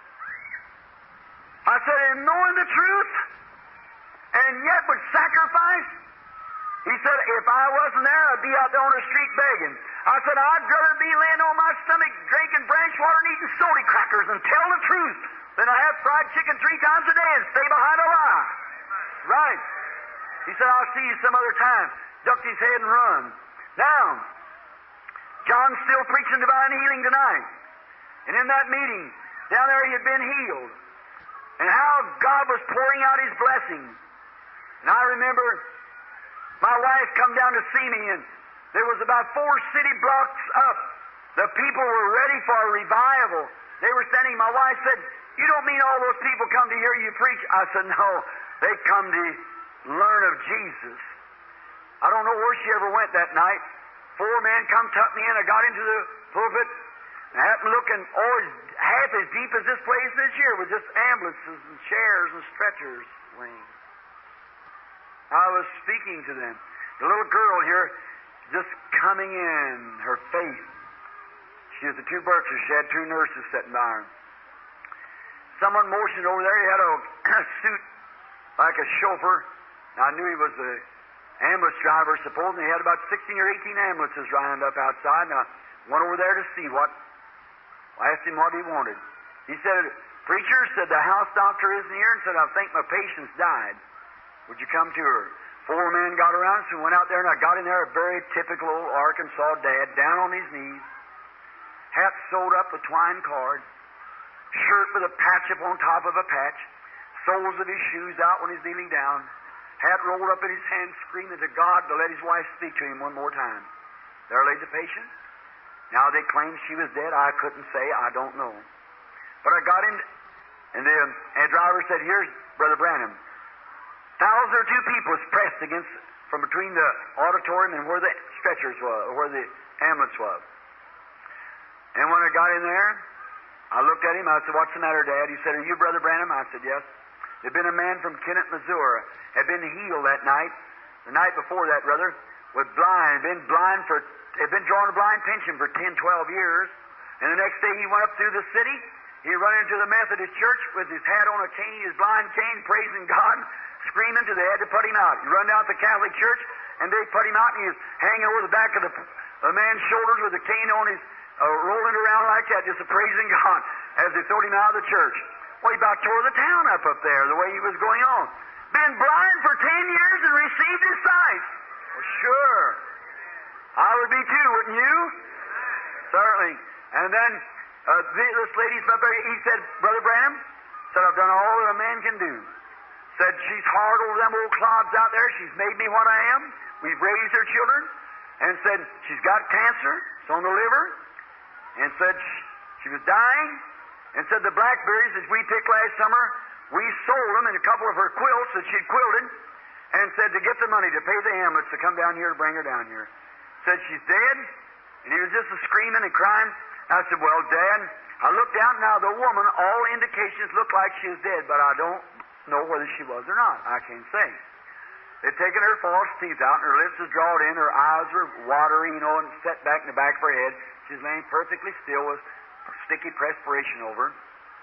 Speaker 2: I said, in knowing the truth, and yet would sacrifice. He said, if I wasn't there, I'd be out there on the street begging. I said, I'd rather be laying on my stomach drinking branch water and eating soda crackers and tell the truth than I have fried chicken 3 times a day and stay behind a lie. Right. He said, I'll see you some other time. Ducked his head and run. Now, John's still preaching divine healing tonight. And in that meeting, down there he had been healed. And how God was pouring out his blessing. And I remember my wife come down to see me, and There was about 4 city blocks up. The people were ready for a revival. They were standing. My wife said, "You don't mean all those people come to hear you preach?" I said, "No, they come to learn of Jesus." I don't know where she ever went that night. 4 men come tuck me in. I got into the pulpit and happened looking half as deep as this place this year with just ambulances and chairs and stretchers laying. I was speaking to them. The little girl here just coming in, her faith. She was the 2 Berkshires. She had 2 nurses sitting by her. Someone motioned over there. He had a suit like a chauffeur. I knew he was the ambulance driver, supposedly. He had about 16 or 18 ambulances lined up outside, and I went over there to see what. I asked him what he wanted. He said, "Preacher," said, "the house doctor isn't here," and said, "I think my patient's died. Would you come to her?" 4 men got around, so we went out there, and I got in there, a very typical old Arkansas dad, down on his knees, hat sewed up with twine cord, shirt with a patch up on top of a patch, soles of his shoes out when he's kneeling down, hat rolled up in his hand, screaming to God to let his wife speak to him one more time. There lay the patient. Now they claimed she was dead. I couldn't say. I don't know. But I got him, and the driver said, "Here's Brother Branham." 1,000 or 2 people was pressed against from between the auditorium and where the stretchers was, or where the ambulance was. And when I got in there, I looked at him. I said, "What's the matter, Dad?" He said, "Are you Brother Branham?" I said, "Yes." There'd been a man from Kennett, Missouri, had been healed that night. The night before that, brother, was blind, had been drawing a blind pension for 10, 12 years. And the next day he went up through the city. He run into the Methodist church with his hat on a cane, his blind cane, praising God, screaming till they had to put him out. He run down to the Catholic church, and they put him out, and he was hanging over the back of the man's shoulders with the cane on his, rolling around like that, just praising God as they threw him out of the church. Well, he about tore the town up there, the way he was going on. Been blind for 10 years and received his sight. Well, sure. I would be too, wouldn't you? Certainly. And then this lady's up there, he said, "Brother Branham," said, "I've done all that a man can do." Said, "She's hard over them old clods out there. She's made me what I am. We've raised her children." And said, "She's got cancer. It's on the liver." And said, she was dying. And said, "The blackberries that we picked last summer, we sold them and a couple of her quilts that she'd quilted." And said to get the money to pay the ambulance to come down here to bring her down here. Said, "She's dead." And he was just screaming and crying. I said, "Well, Dad," I looked out now, the woman, all indications looked like she was dead, but I don't know whether she was or not. I can't say. They'd taken her false teeth out, and her lips was drawn in, her eyes were watery, and set back in the back of her head. She was laying perfectly still with sticky perspiration over her,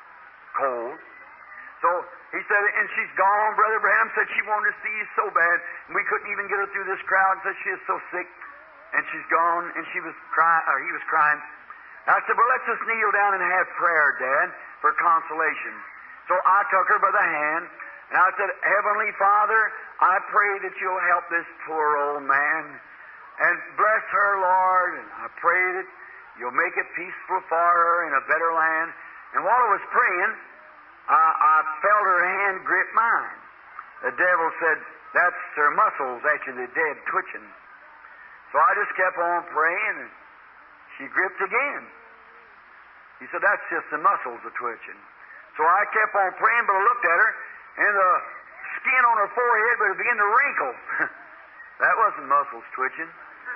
Speaker 2: cold. So he said, "And she's gone." Brother Branham said she wanted to see you so bad, and we couldn't even get her through this crowd, and said she is so sick, and she's gone, and she was crying, or he was crying. I said, "Well, let's just kneel down and have prayer, Dad, for consolation." So I took her by the hand, and I said, "Heavenly Father, I pray that you'll help this poor old man, and bless her, Lord, and I pray that you'll make it peaceful for her in a better land." And while I was praying, I felt her hand grip mine. The devil said, "That's her muscles after they're dead twitching." So I just kept on praying, and she gripped again. He said, "That's just the muscles are twitching." So I kept on praying, but I looked at her, and the skin on her forehead but it began to wrinkle. That wasn't muscles twitching.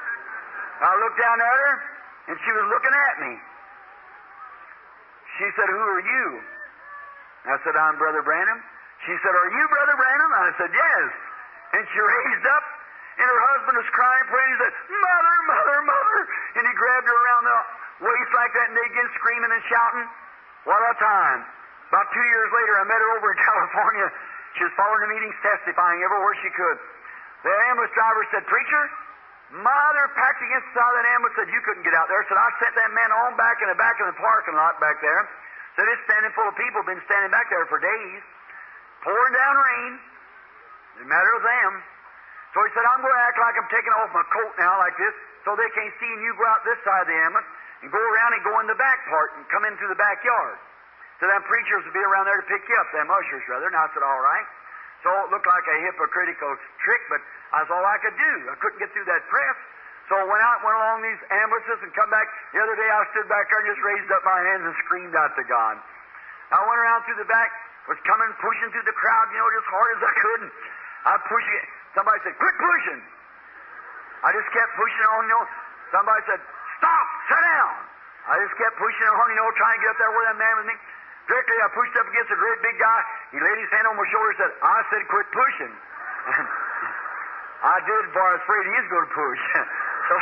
Speaker 2: I looked down at her, and she was looking at me. She said, "Who are you?" I said, "I'm Brother Branham." She said, "Are you Brother Branham?" I said, "Yes." And she raised up, and her husband was crying, praying. He said, "Mother, Mother, Mother." And he grabbed her around the waist like that, and they began screaming and shouting. What a time. About 2 years later, I met her over in California. She was following the meetings, testifying everywhere she could. The ambulance driver said, "Preacher, Mother packed against the side of that ambulance," said, "You couldn't get out there." Said, "I sent that man on back in the back of the parking lot back there." Said, "It's standing full of people, been standing back there for days, pouring down rain. Didn't matter with them." So he said, "I'm going to act like I'm taking off my coat now like this, so they can't see, and you go out this side of the ambulance and go around and go in the back part and come in through the backyard. So them preachers will be around there to pick you up, them ushers rather." And I said, "All right." So it looked like a hypocritical trick, but that's all I could do. I couldn't get through that press. So I went along these ambulances and come back. The other day I stood back there and just raised up my hands and screamed out to God. I went around through the back, was coming, pushing through the crowd, just hard as I could. And I pushed it. Somebody said, quit pushing. I just kept pushing on, Somebody said, stop, sit down. I just kept pushing on, trying to get up there where that man was me. Directly I pushed up against a great big guy. He laid his hand on my shoulder and said, I said quit pushing. And I did, for I was afraid he was going to push. So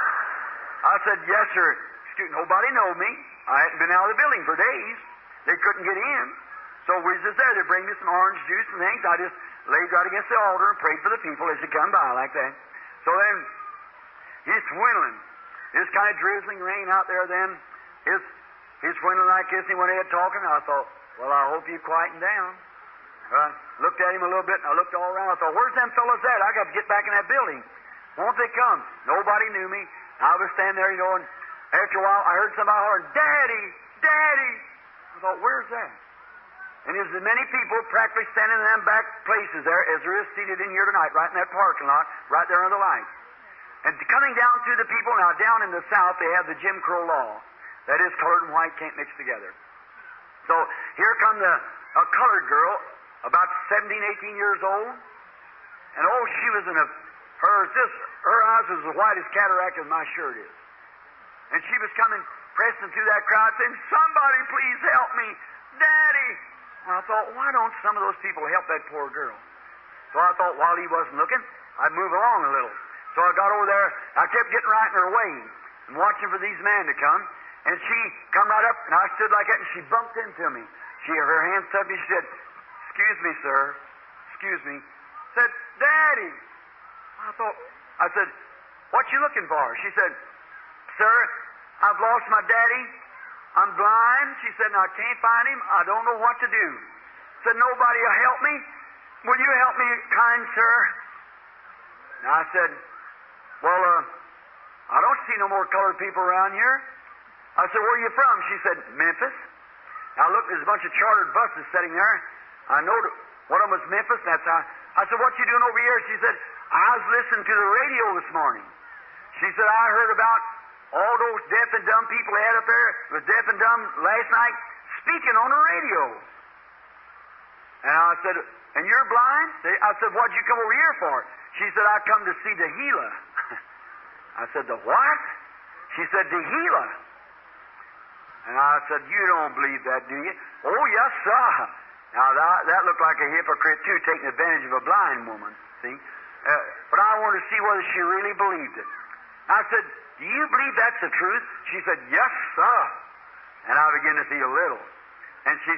Speaker 2: I said, yes, sir. Nobody knowed me. I hadn't been out of the building for days. They couldn't get in. So we was just there. They bring me some orange juice and things. I just laid right against the altar and prayed for the people as they come by like that. So then, he's swindling. This kind of drizzling rain out there then. He's swindling like this. And he went ahead talking. I thought, well, I hope you quieten down. I looked at him a little bit, and I looked all around. I thought, where's them fellas at? I got to get back in that building. Won't they come? Nobody knew me. I was standing there, and after a while, I heard somebody hollering, Daddy! Daddy! I thought, where's that? And there's as many people practically standing in them back places there as there is seated in here tonight, right in that parking lot, right there under the light. And coming down through the people, now down in the South, they have the Jim Crow law. That is, colored and white can't mix together. So here come a colored girl, about 17, 18 years old, and she was in her eyes was as white as cataract as my shirt is. And she was coming, pressing through that crowd, saying, somebody please help me, Daddy! And I thought, why don't some of those people help that poor girl? So I thought, while he wasn't looking, I'd move along a little. So I got over there, I kept getting right in her way, and watching for these men to come, and she come right up, and I stood like that, and she bumped into me. Her hands touched me, she said, excuse me, sir. Excuse me. Said, Daddy. I said, what you looking for? She said, sir, I've lost my daddy. I'm blind. She said, and I can't find him. I don't know what to do. Said, nobody will help me. Will you help me, kind sir? And I said, well, I don't see no more colored people around here. I said, where are you from? She said, Memphis. Now look, there's a bunch of chartered buses sitting there. I know one of them was Memphis. That's how. I said, what you doing over here? She said, I was listening to the radio this morning. She said, I heard about all those deaf and dumb people they had up there with deaf and dumb last night speaking on the radio. And I said, and you're blind? I said, what'd you come over here for? She said, I come to see the healer. I said, the what? She said, the healer. And I said, you don't believe that, do you? Oh, yes, sir. Now, that looked like a hypocrite, too, taking advantage of a blind woman, see? But I wanted to see whether she really believed it. I said, do you believe that's the truth? She said, yes, sir. And I began to see a little. And she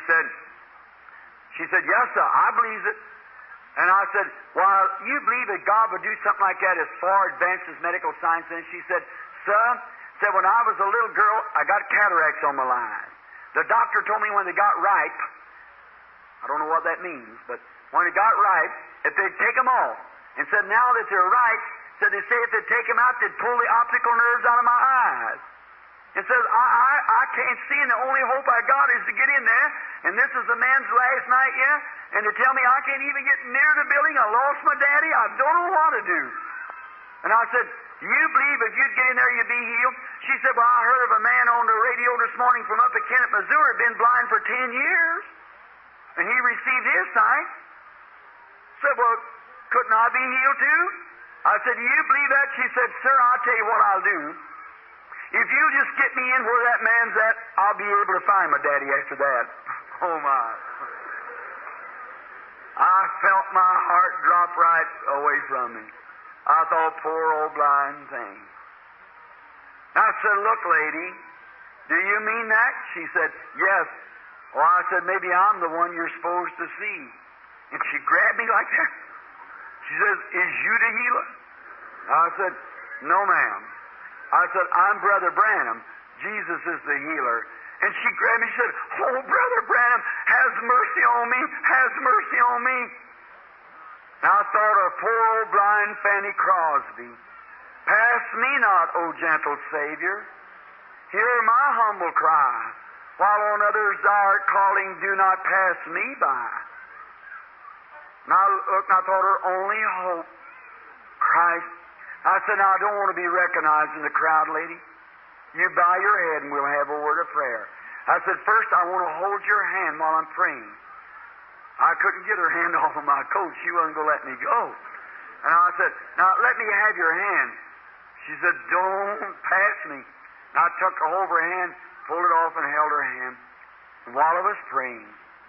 Speaker 2: said, yes, sir, I believe it. And I said, well, you believe that God would do something like that as far advanced as medical science? And she said, sir, when I was a little girl, I got cataracts on my eyes. The doctor told me when they got ripe, I don't know what that means, but when it got ripe, if they'd take them off, and said now that they're ripe, said they say if they'd take them out, they'd pull the optical nerves out of my eyes. And says, I can't see, and the only hope I got is to get in there, and this is the man's last night, and to tell me I can't even get near the building, I lost my daddy, I don't know what to do. And I said, do you believe if you'd get in there, you'd be healed? She said, well, I heard of a man on the radio this morning from up at Kennett, Missouri, been blind for 10 years, and he received his sight. Said, well, couldn't I be healed too? I said, do you believe that? She said, sir, I'll tell you what I'll do. If you just get me in where that man's at, I'll be able to find my daddy after that. Oh, my. I felt my heart drop right away from me. I thought, poor old blind thing. I said, look, lady, do you mean that? She said, yes. Well, I said, maybe I'm the one you're supposed to see. And she grabbed me like that. She says, is you the healer? I said, no, ma'am. I said, I'm Brother Branham. Jesus is the healer. And she grabbed me and said, oh, Brother Branham, have mercy on me. Have mercy on me. And I thought of poor old blind Fanny Crosby. Pass me not, O gentle Savior. Hear my humble cry. While on others thou art calling, do not pass me by. Now look, I thought her only hope, Christ. I said, now I don't want to be recognized in the crowd, lady. You bow your head and we'll have a word of prayer. I said, first I want to hold your hand while I'm praying. I couldn't get her hand off of my coat. She wasn't going to let me go. And I said, now let me have your hand. She said, don't pass me. And I took her over her hand, pulled it off and held her hand. And while I was praying,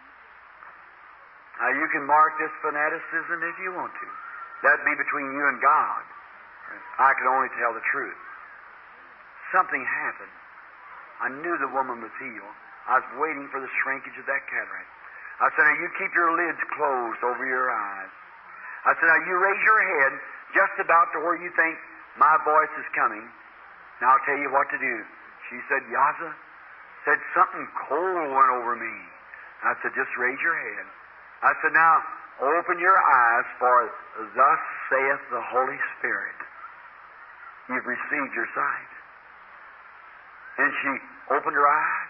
Speaker 2: now you can mark this fanaticism if you want to. That'd be between you and God. I could only tell the truth. Something happened. I knew the woman was healed. I was waiting for the shrinkage of that cataract. I said, now you keep your lids closed over your eyes. I said, now you raise your head just about to where you think my voice is coming. Now I'll tell you what to do. She said, Yaza, said something cold went over me. I said, just raise your head. I said, now open your eyes, for thus saith the Holy Spirit. You've received your sight. And she opened her eyes.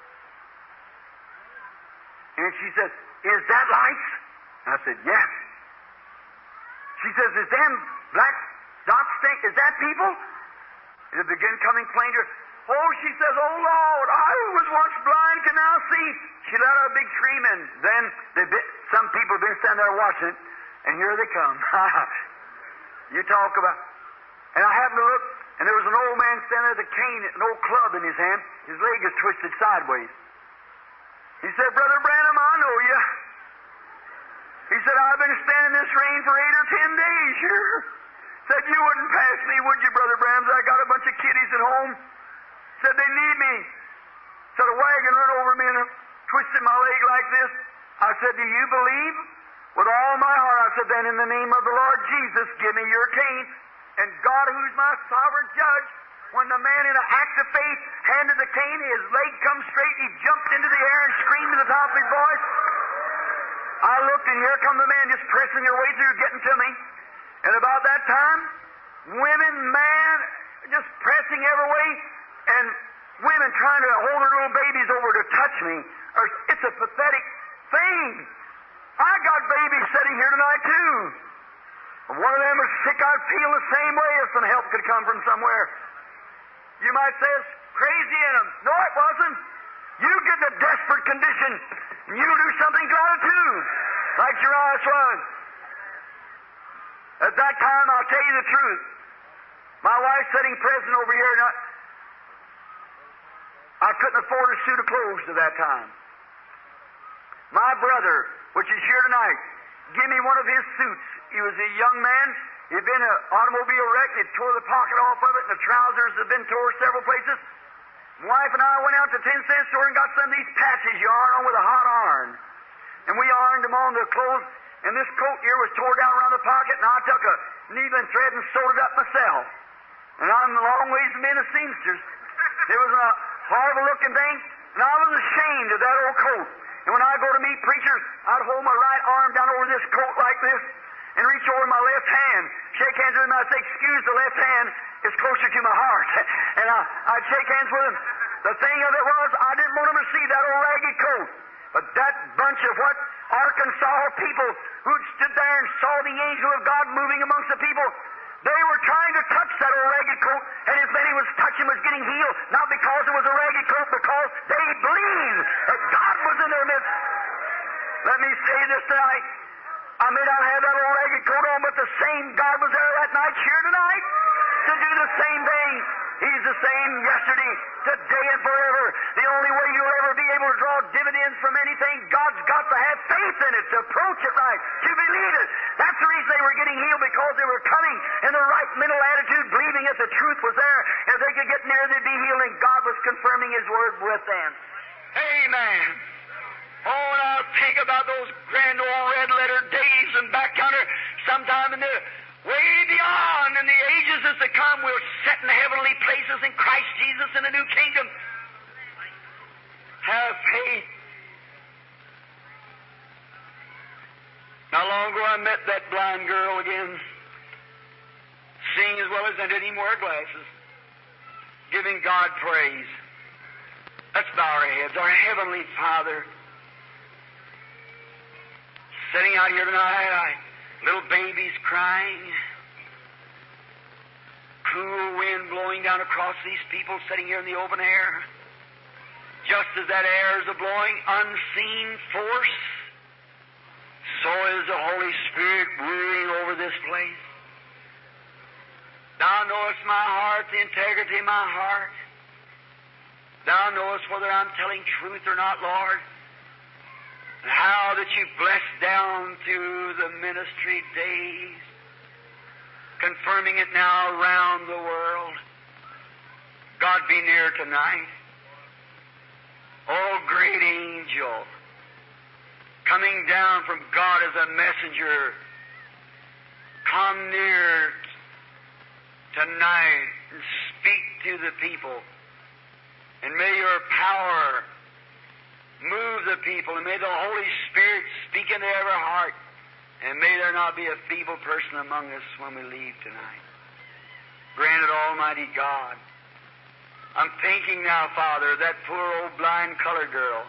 Speaker 2: And she said, is that lights? I said, yes. She says, is them black dots thing, is that people? It began coming plain to her. Oh, she says, oh Lord, I who was once blind can now see. She let out a big scream, and then some people have been standing there watching it, and here they come. You talk about. And I happened to look, and there was an old man standing there with a cane, an old club in his hand. His leg is twisted sideways. He said, Brother Branham, I know you. He said, I've been standing in this rain for 8 or 10 days here. Said, you wouldn't pass me, would you, Brother Branham? I got a bunch of kiddies at home. Said, they need me. Said, a wagon run over me and twisted my leg like this. I said, do you believe? With all my heart, I said, then in the name of the Lord Jesus, give me your cane. And God, who's my sovereign judge, when the man in an act of faith handed the cane, his leg come straight, he jumped into the air and screamed at the top of his voice. I looked, and here come the man just pressing their way through, getting to me. And about that time, women, man, just pressing every way, and women trying to hold their little babies over to touch me. It's a pathetic thing. I got babies sitting here tonight, too. If one of them was sick, I'd feel the same way if some help could come from somewhere. You might say it's crazy in them. No, it wasn't. You get in a desperate condition, and you do something about it too, like Jairus was. At that time, I'll tell you the truth. My wife's sitting present over here, and I couldn't afford a suit of clothes at that time. My brother, which is here tonight, gave me one of his suits. He was a young man. He'd been in an automobile wreck. He'd tore the pocket off of it, and the trousers had been tore several places. My wife and I went out to the 10-cent store and got some of these patches you iron on with a hot iron. And we ironed them on the clothes, and this coat here was tore down around the pocket, and I took a needle and thread and sewed it up myself. And I'm a long ways from being a seamstress. It was a horrible-looking thing, and I was ashamed of that old coat. And when I go to meet preachers, I'd hold my right arm down over this coat like this and reach over my left hand, shake hands with him, and I'd say, excuse the left hand, it's closer to my heart. And I'd shake hands with him. The thing of it was, I didn't want him to see that old ragged coat. But that bunch of Arkansas people who'd stood there and saw the angel of God moving amongst the people, they were trying to touch that old ragged coat, and as many was touching was getting healed, not because it was a ragged coat, because they believed that God was in their midst. Let me say this tonight. I may not have that old ragged coat on, but the same God was there that night here tonight to do the same thing. He's the same yesterday, today, and forever. The only way you'll ever be able to draw dividends from anything, God's got to have faith in it, to approach it right, to believe it. That's the reason they were getting healed, because they were coming in the right mental attitude, believing that the truth was there. If they could get near, they'd be healed, and God was confirming His Word with them. Amen. Oh, and I'll think about those grand old red-letter days and back yonder sometime in the way beyond, in the ages as to come, we'll sit in heavenly places in Christ Jesus in a new kingdom. Have faith. Not long ago I met that blind girl again, seeing as well as I didn't even wear glasses, giving God praise. Let's bow our heads. Our Heavenly Father, sitting out here tonight, little babies crying,
Speaker 1: cool wind blowing down across these people sitting here in the open air. Just as that air is a blowing unseen force, so is the Holy Spirit ruling over this place. Thou knowest my heart, the integrity of my heart. Thou knowest whether I'm telling truth or not, Lord. And how that you've blessed down through the ministry days, confirming it now around the world. God be near tonight. Oh, great angel, coming down from God as a messenger, come near tonight and speak to the people. And may your power move the people, and may the Holy Spirit speak into every heart, and may there not be a feeble person among us when we leave tonight. Grant it, Almighty God. I'm thinking now, Father, of that poor old blind colored girl.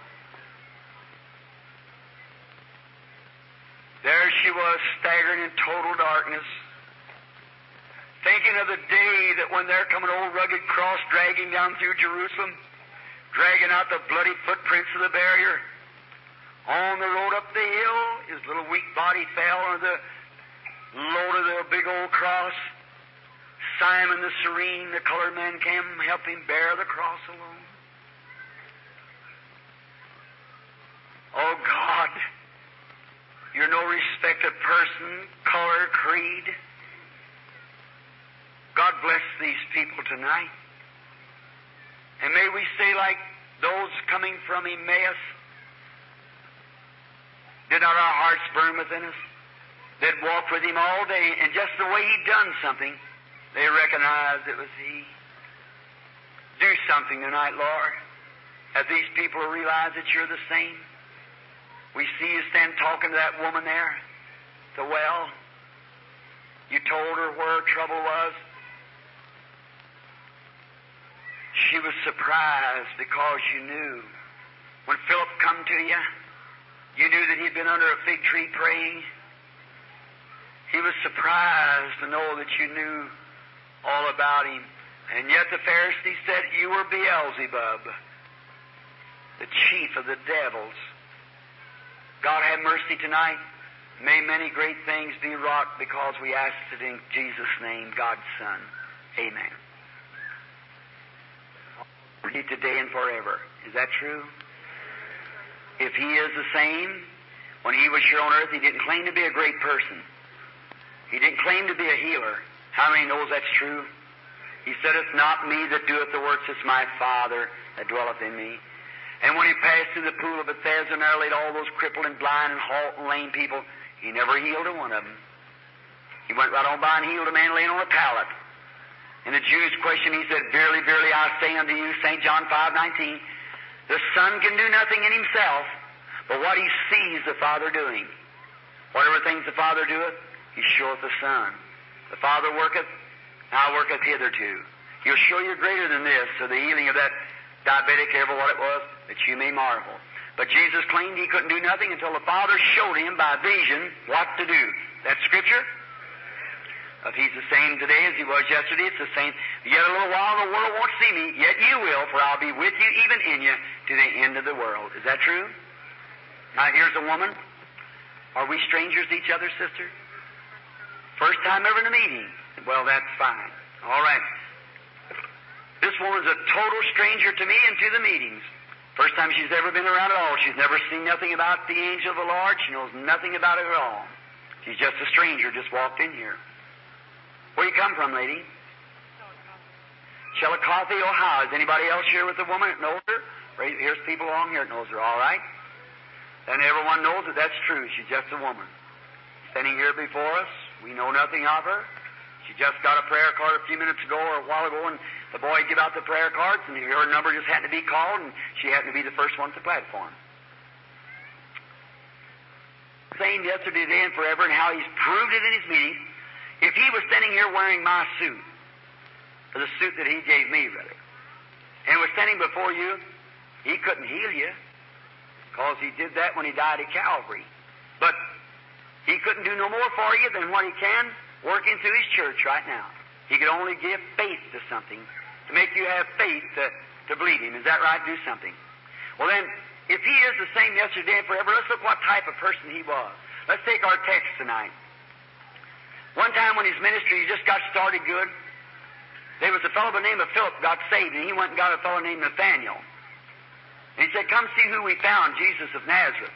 Speaker 1: There she was, staggering in total darkness, thinking of the day that when there come an old rugged cross dragging down through Jerusalem, dragging out the bloody footprints of the barrier. On the road up the hill, his little weak body fell under the load of the big old cross. Simon the Cyrene, the colored man, came and helped him bear the cross alone. Oh God, you're no respected person, color, creed. God bless these people tonight. And may we say like those coming from Emmaus, did not our hearts burn within us? They'd walked with him all day, and just the way he'd done something, they recognized it was he. Do something tonight, Lord, as these people realize that you're the same. We see you stand talking to that woman there at the well. You told her where her trouble was. She was surprised because you knew. When Philip come to you, you knew that he'd been under a fig tree praying. He was surprised to know that you knew all about him. And yet the Pharisees said you were Beelzebub, the chief of the devils. God have mercy tonight. May many great things be wrought because we asked it in Jesus' name, God's Son. Amen. Today and forever. Is that true? If he is the same, when he was here on earth, he didn't claim to be a great person. He didn't claim to be a healer. How many knows that's true? He said, it's not me that doeth the works, it's my Father that dwelleth in me. And when he passed through the pool of Bethesda and there laid all those crippled and blind and halt and lame people, he never healed a one of them. He went right on by and healed a man laying on a pallet. And the Jews questioned, he said, verily, verily, I say unto you, St. John 5:19, the Son can do nothing in himself, but what he sees the Father doing. Whatever things the Father doeth, he showeth the Son. The Father worketh, now worketh hitherto. He'll show you greater than this, so the healing of that diabetic, ever what it was, that you may marvel. But Jesus claimed he couldn't do nothing until the Father showed him by vision what to do. That's Scripture. If he's the same today as he was yesterday, it's the same. Yet a little while the world won't see me, yet you will, for I'll be with you, even in you, to the end of the world. Is that true? Now here's a woman. Are we strangers to each other, sister? First time ever in a meeting. Well, that's fine. All right. This woman's a total stranger to me and to the meetings. First time she's ever been around at all. She's never seen nothing about the angel of the Lord. She knows nothing about it at all. She's just a stranger, just walked in here. Where you come from, lady? Chillicothe, Ohio. Is anybody else here with the woman that knows her? Here's people along here that knows her, all right? Then everyone knows that that's true. She's just a woman. Standing here before us, we know nothing of her. She just got a prayer card a few minutes ago or a while ago, and the boy gave out the prayer cards, and her number just happened to be called, and she happened to be the first one at the platform. Same yesterday, today, and forever, and how he's proved it in his meetings. If he was standing here wearing my suit, or the suit that he gave me, rather, and was standing before you, he couldn't heal you, because he did that when he died at Calvary. But he couldn't do no more for you than what he can working through his church right now. He could only give faith to something, to make you have faith to believe Him. Is that right? Do something. Well then, if He is the same yesterday and forever, let's look what type of person He was. Let's take our text tonight. One time when His ministry just got started good, there was a fellow by the name of Philip got saved, and he went and got a fellow named Nathaniel. And he said, come see who we found, Jesus of Nazareth.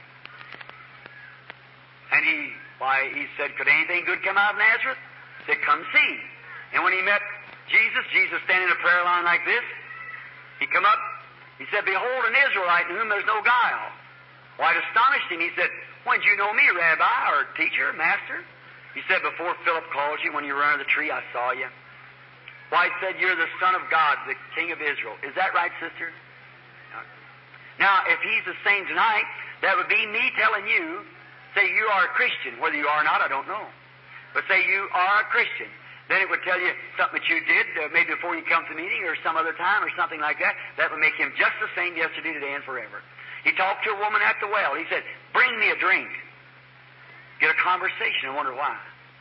Speaker 1: And he said, could anything good come out of Nazareth? He said, come see. And when he met Jesus standing in a prayer line like this, he come up, he said, behold, an Israelite in whom there's no guile. Well, it astonished him. He said, when did you know me, Rabbi, or teacher, master? He said, before Philip called you, when you were under the tree, I saw you. Why, he said, you're the Son of God, the King of Israel. Is that right, sister? Now, if He's the same tonight, that would be me telling you, say you are a Christian. Whether you are or not, I don't know. But say you are a Christian. Then it would tell you something that you did, maybe before you come to the meeting or some other time or something like that. That would make Him just the same yesterday, today, and forever. He talked to a woman at the well. He said, bring me a drink. Get a conversation. I wonder why.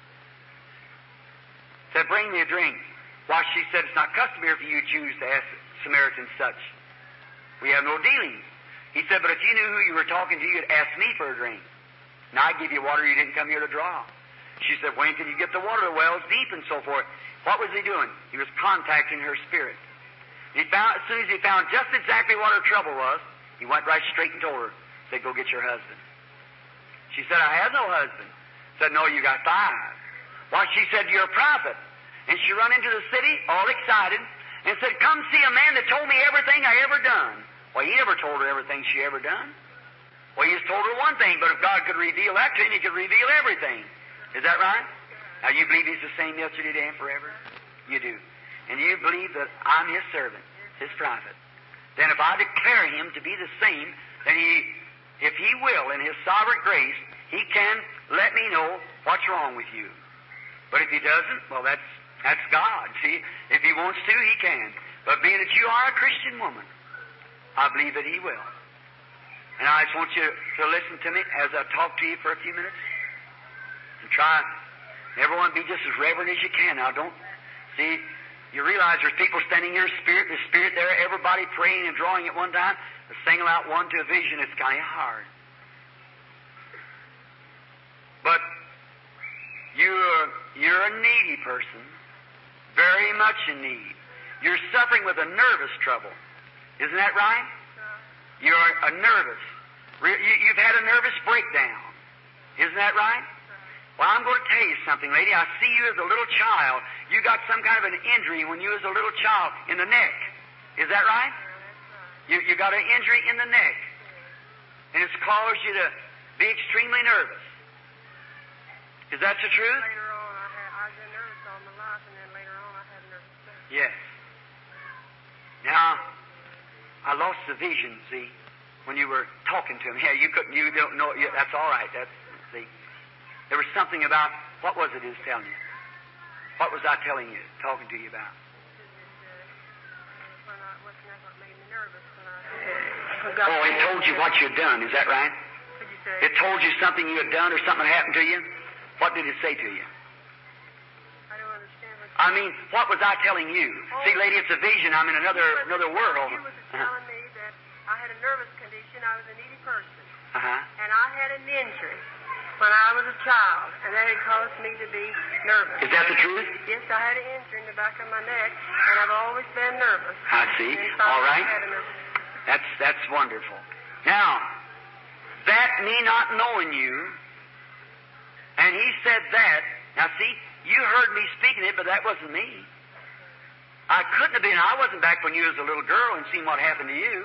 Speaker 1: Said, bring me a drink. Why, she said, it's not customary for you Jews to ask Samaritans such. We have no dealings. He said, but if you knew who you were talking to, you'd ask me for a drink. Now I give you water you didn't come here to draw. She said, when can you get the water? The well's deep and so forth. What was he doing? He was contacting her spirit. As soon as he found just exactly what her trouble was, he went right straight and told her, said, go get your husband. She said, I have no husband. Said, no, you got 5. Why, she said, you're a prophet. And she run into the city, all excited, and said, come see a man that told me everything I ever done. Well, he never told her everything she ever done. Well, he just told her one thing, but if God could reveal that to him, He could reveal everything. Is that right? Now, you believe He's the same yesterday, today, and forever? You do. And you believe that I'm His servant, His prophet. Then if I declare Him to be the same, then if He will, in His sovereign grace, He can let me know what's wrong with you. But if He doesn't, well, that's God. See, if He wants to, He can. But being that you are a Christian woman, I believe that He will. And I just want you to listen to me as I talk to you for a few minutes. And try, everyone, be just as reverent as you can. Now, don't, see, you realize there's people standing here, the Spirit there, everybody praying and drawing at one time, to single out one to a vision, it's kind of hard. But you're a needy person, very much in need. You're suffering with a nervous trouble. Isn't that right? You're a nervous. You've had a nervous breakdown. Isn't that right? Well, I'm going to tell you something, lady. I see you as a little child. You got some kind of an injury when you was a little child in the neck. Is that right? You got an injury in the neck. And it's caused you to be extremely nervous. Is that the truth?
Speaker 3: Later on, I was nervous all my life, and then later on I had a nervous breakdown.
Speaker 1: Yes. Now, I lost the vision, see, when you were talking to him. Yeah, you don't know. That's all right. See, there was something about, what was it he was telling you? What was I telling you, talking to you about?
Speaker 3: What made me nervous
Speaker 1: Oh, it told you what you'd done. Is that right?
Speaker 3: What'd you say?
Speaker 1: It told you something you had done or something happened to you? What did it say to you?
Speaker 3: I don't understand what
Speaker 1: I mean, what was I telling you? See, lady, it's a vision. I'm in another world.
Speaker 3: You was telling me that I had a nervous condition. I was a needy person.
Speaker 1: Uh-huh.
Speaker 3: And I had an injury when I was a child, and that had caused me to be nervous.
Speaker 1: Is that the truth?
Speaker 3: Yes, I had an injury in the back of my neck, and I've always been nervous.
Speaker 1: I see. All right. That's wonderful. Now, that me not knowing you, and he said that. Now, see, you heard me speaking it, but that wasn't me. I couldn't have been. I wasn't back when you was a little girl and seen what happened to you.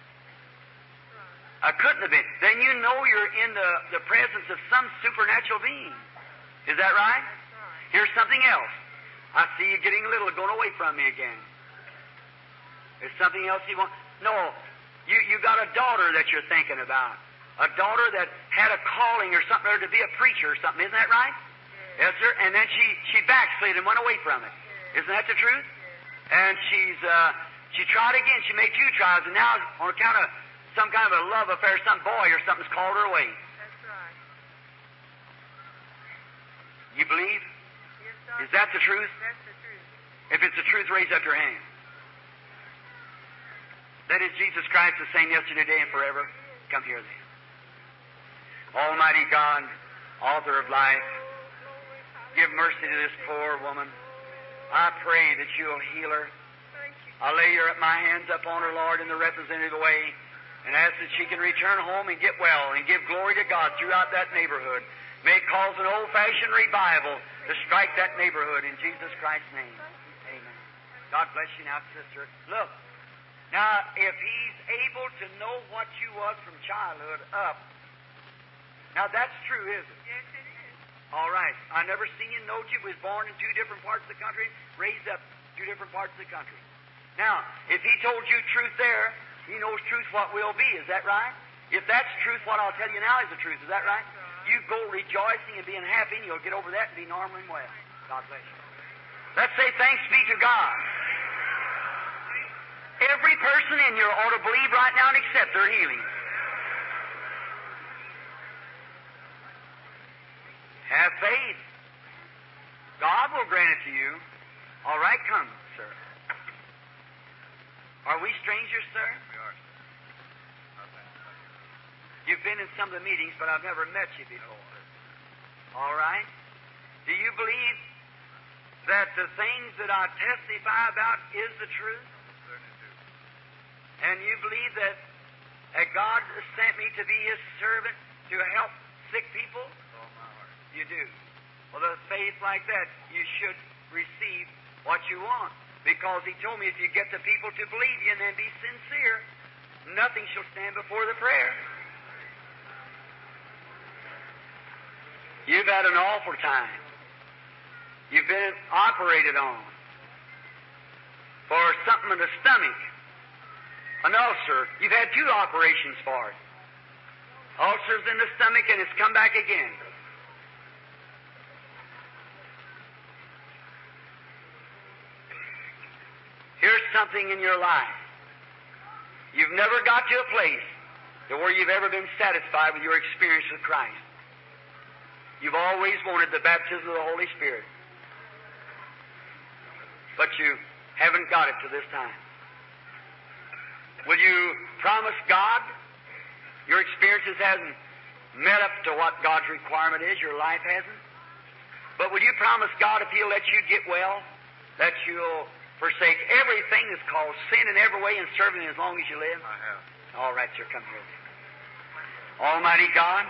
Speaker 1: I couldn't have been. Then you know you're in the presence of some supernatural being. Is that right?
Speaker 3: That's right.
Speaker 1: Here's something else. I see you getting little, going away from me again. There's something else you want? No. You got a daughter that you're thinking about. A daughter that had a calling or something, or to be a preacher or something. Isn't that right? Yes, sir. And then she backslid and went away from it. Isn't that the truth? And she tried again. She made 2 trials, and now on account of some kind of a love affair, some boy or something's called her away.
Speaker 3: That's right.
Speaker 1: You believe?
Speaker 3: Yes, sir.
Speaker 1: Is that the truth?
Speaker 3: That's the truth.
Speaker 1: If it's the truth, raise up your hand. That is Jesus Christ, the same yesterday, today, and forever. Come here then. Almighty God, author of life, give mercy to this poor woman. I pray that you'll heal her. I lay my hands upon her, Lord, in the representative way, and ask that she can return home and get well and give glory to God throughout that neighborhood. May it cause an old-fashioned revival to strike that neighborhood in Jesus Christ's name. Amen. God bless you now, sister. Look, now, if he's able to know what you was from childhood up, now that's true, isn't it?
Speaker 3: Yes, it is.
Speaker 1: All right. I never seen you know you was born in two different parts of the country, raised up two different parts of the country. Now, if he told you truth there, he knows truth what will be. Is that right? If that's truth, what I'll tell you now is the truth. Is that right? You go rejoicing and being happy, and you'll get over that and be normal and well. God bless you. Let's say thanks be to God. Every person in here ought to believe right now and accept their healing. Have faith. God will grant it to you. All right, come, sir. Are we strangers, sir?
Speaker 4: We are.
Speaker 1: You've been in some of the meetings, but I've never met you before. All right? Do you believe that the things that I testify about is the truth?
Speaker 4: Certainly do.
Speaker 1: And you believe that God sent me to be His servant to help sick people?
Speaker 4: With all my heart.
Speaker 1: You do. Well, the faith like that, you should receive what you want. Because He told me if you get the people to believe you and then be sincere, nothing shall stand before the prayer. You've had an awful time. You've been operated on for something in the stomach. An ulcer. You've had 2 operations for it. Ulcers in the stomach, and it's come back again. Here's something in your life. You've never got to a place to where you've ever been satisfied with your experience with Christ. You've always wanted the baptism of the Holy Spirit. But you haven't got it to this time. Will you promise God your experiences hasn't met up to what God's requirement is, your life hasn't? But will you promise God if He'll let you get well, that you'll forsake everything that's called sin in every way and serve Him as long as you live?
Speaker 4: I have.
Speaker 1: All right, sir, come here. Almighty God,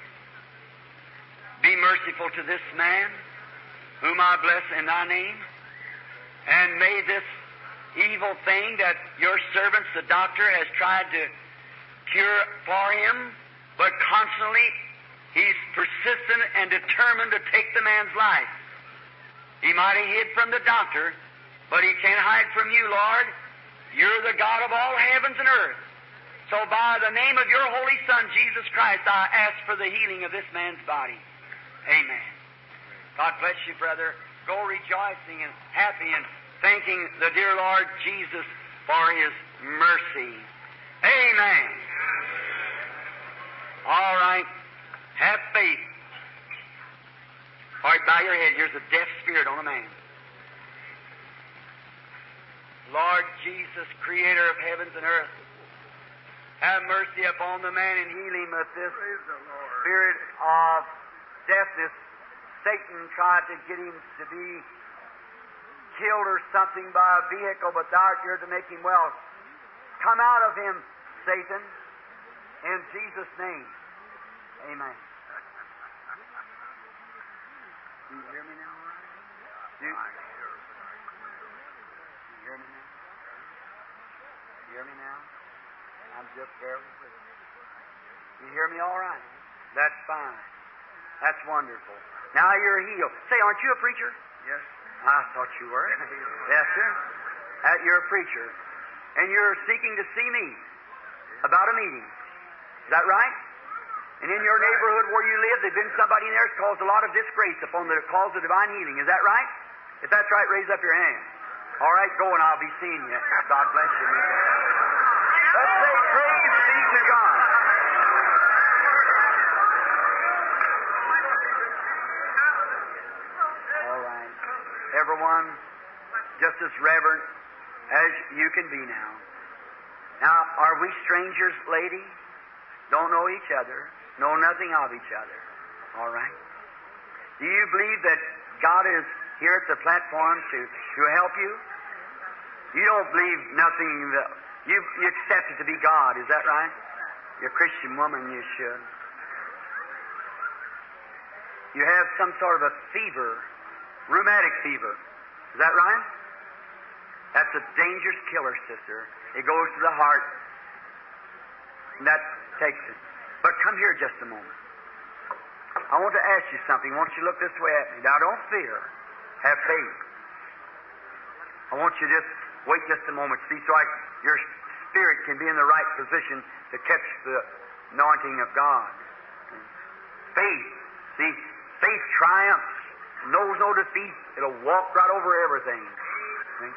Speaker 1: be merciful to this man, whom I bless in Thy name, and may this evil thing that your servant, the doctor, has tried to cure for him, but constantly he's persistent and determined to take the man's life. He might have hid from the doctor, but he can't hide from you, Lord. You're the God of all heavens and earth. So by the name of your Holy Son, Jesus Christ, I ask for the healing of this man's body. Amen. God bless you, brother. Go rejoicing and happy and thanking the dear Lord Jesus for His mercy. Amen. All right. Have faith. All right, bow your head. Here's a deaf spirit on a man. Lord Jesus, Creator of heavens and earth, have mercy upon the man and heal him of this spirit of deafness. Satan tried to get him to be killed or something by a vehicle, but thou art here to make him well. Come out of him, Satan, in Jesus' name. Amen. Do you hear me now? Do you hear me now? You hear me now? I'm just barely with you. You hear me all right? That's fine. That's wonderful. Now you're healed. Say, aren't you a preacher?
Speaker 4: Yes.
Speaker 1: I thought you were. Yes, sir. You're a preacher. And you're seeking to see me about a meeting. Is that right? And in your neighborhood where you live, there's been somebody in there that's caused a lot of disgrace upon the cause of divine healing. Is that right? If that's right, raise up your hand. All right, go and I'll be seeing you. God bless you. Let's say praise be to God. All right. Everyone, just
Speaker 2: just as reverent as you can be now. Now, are we strangers, lady? Don't know each other, know nothing of each other. All right? Do you believe that God is here at the platform to help you? You don't believe nothing that you accept it to be God, is that right? You're a Christian woman, you should. You have some sort of a fever, rheumatic fever. Is that right? That's a dangerous killer, sister. It goes to the heart, and that takes it. But come here just a moment. I want to ask you something. I want you to look this way at me. Now, don't fear. Have faith. I want you to just wait just a moment, see, so your spirit can be in the right position to catch the anointing of God. Faith. See, faith triumphs, knows no defeat. It'll walk right over everything. See?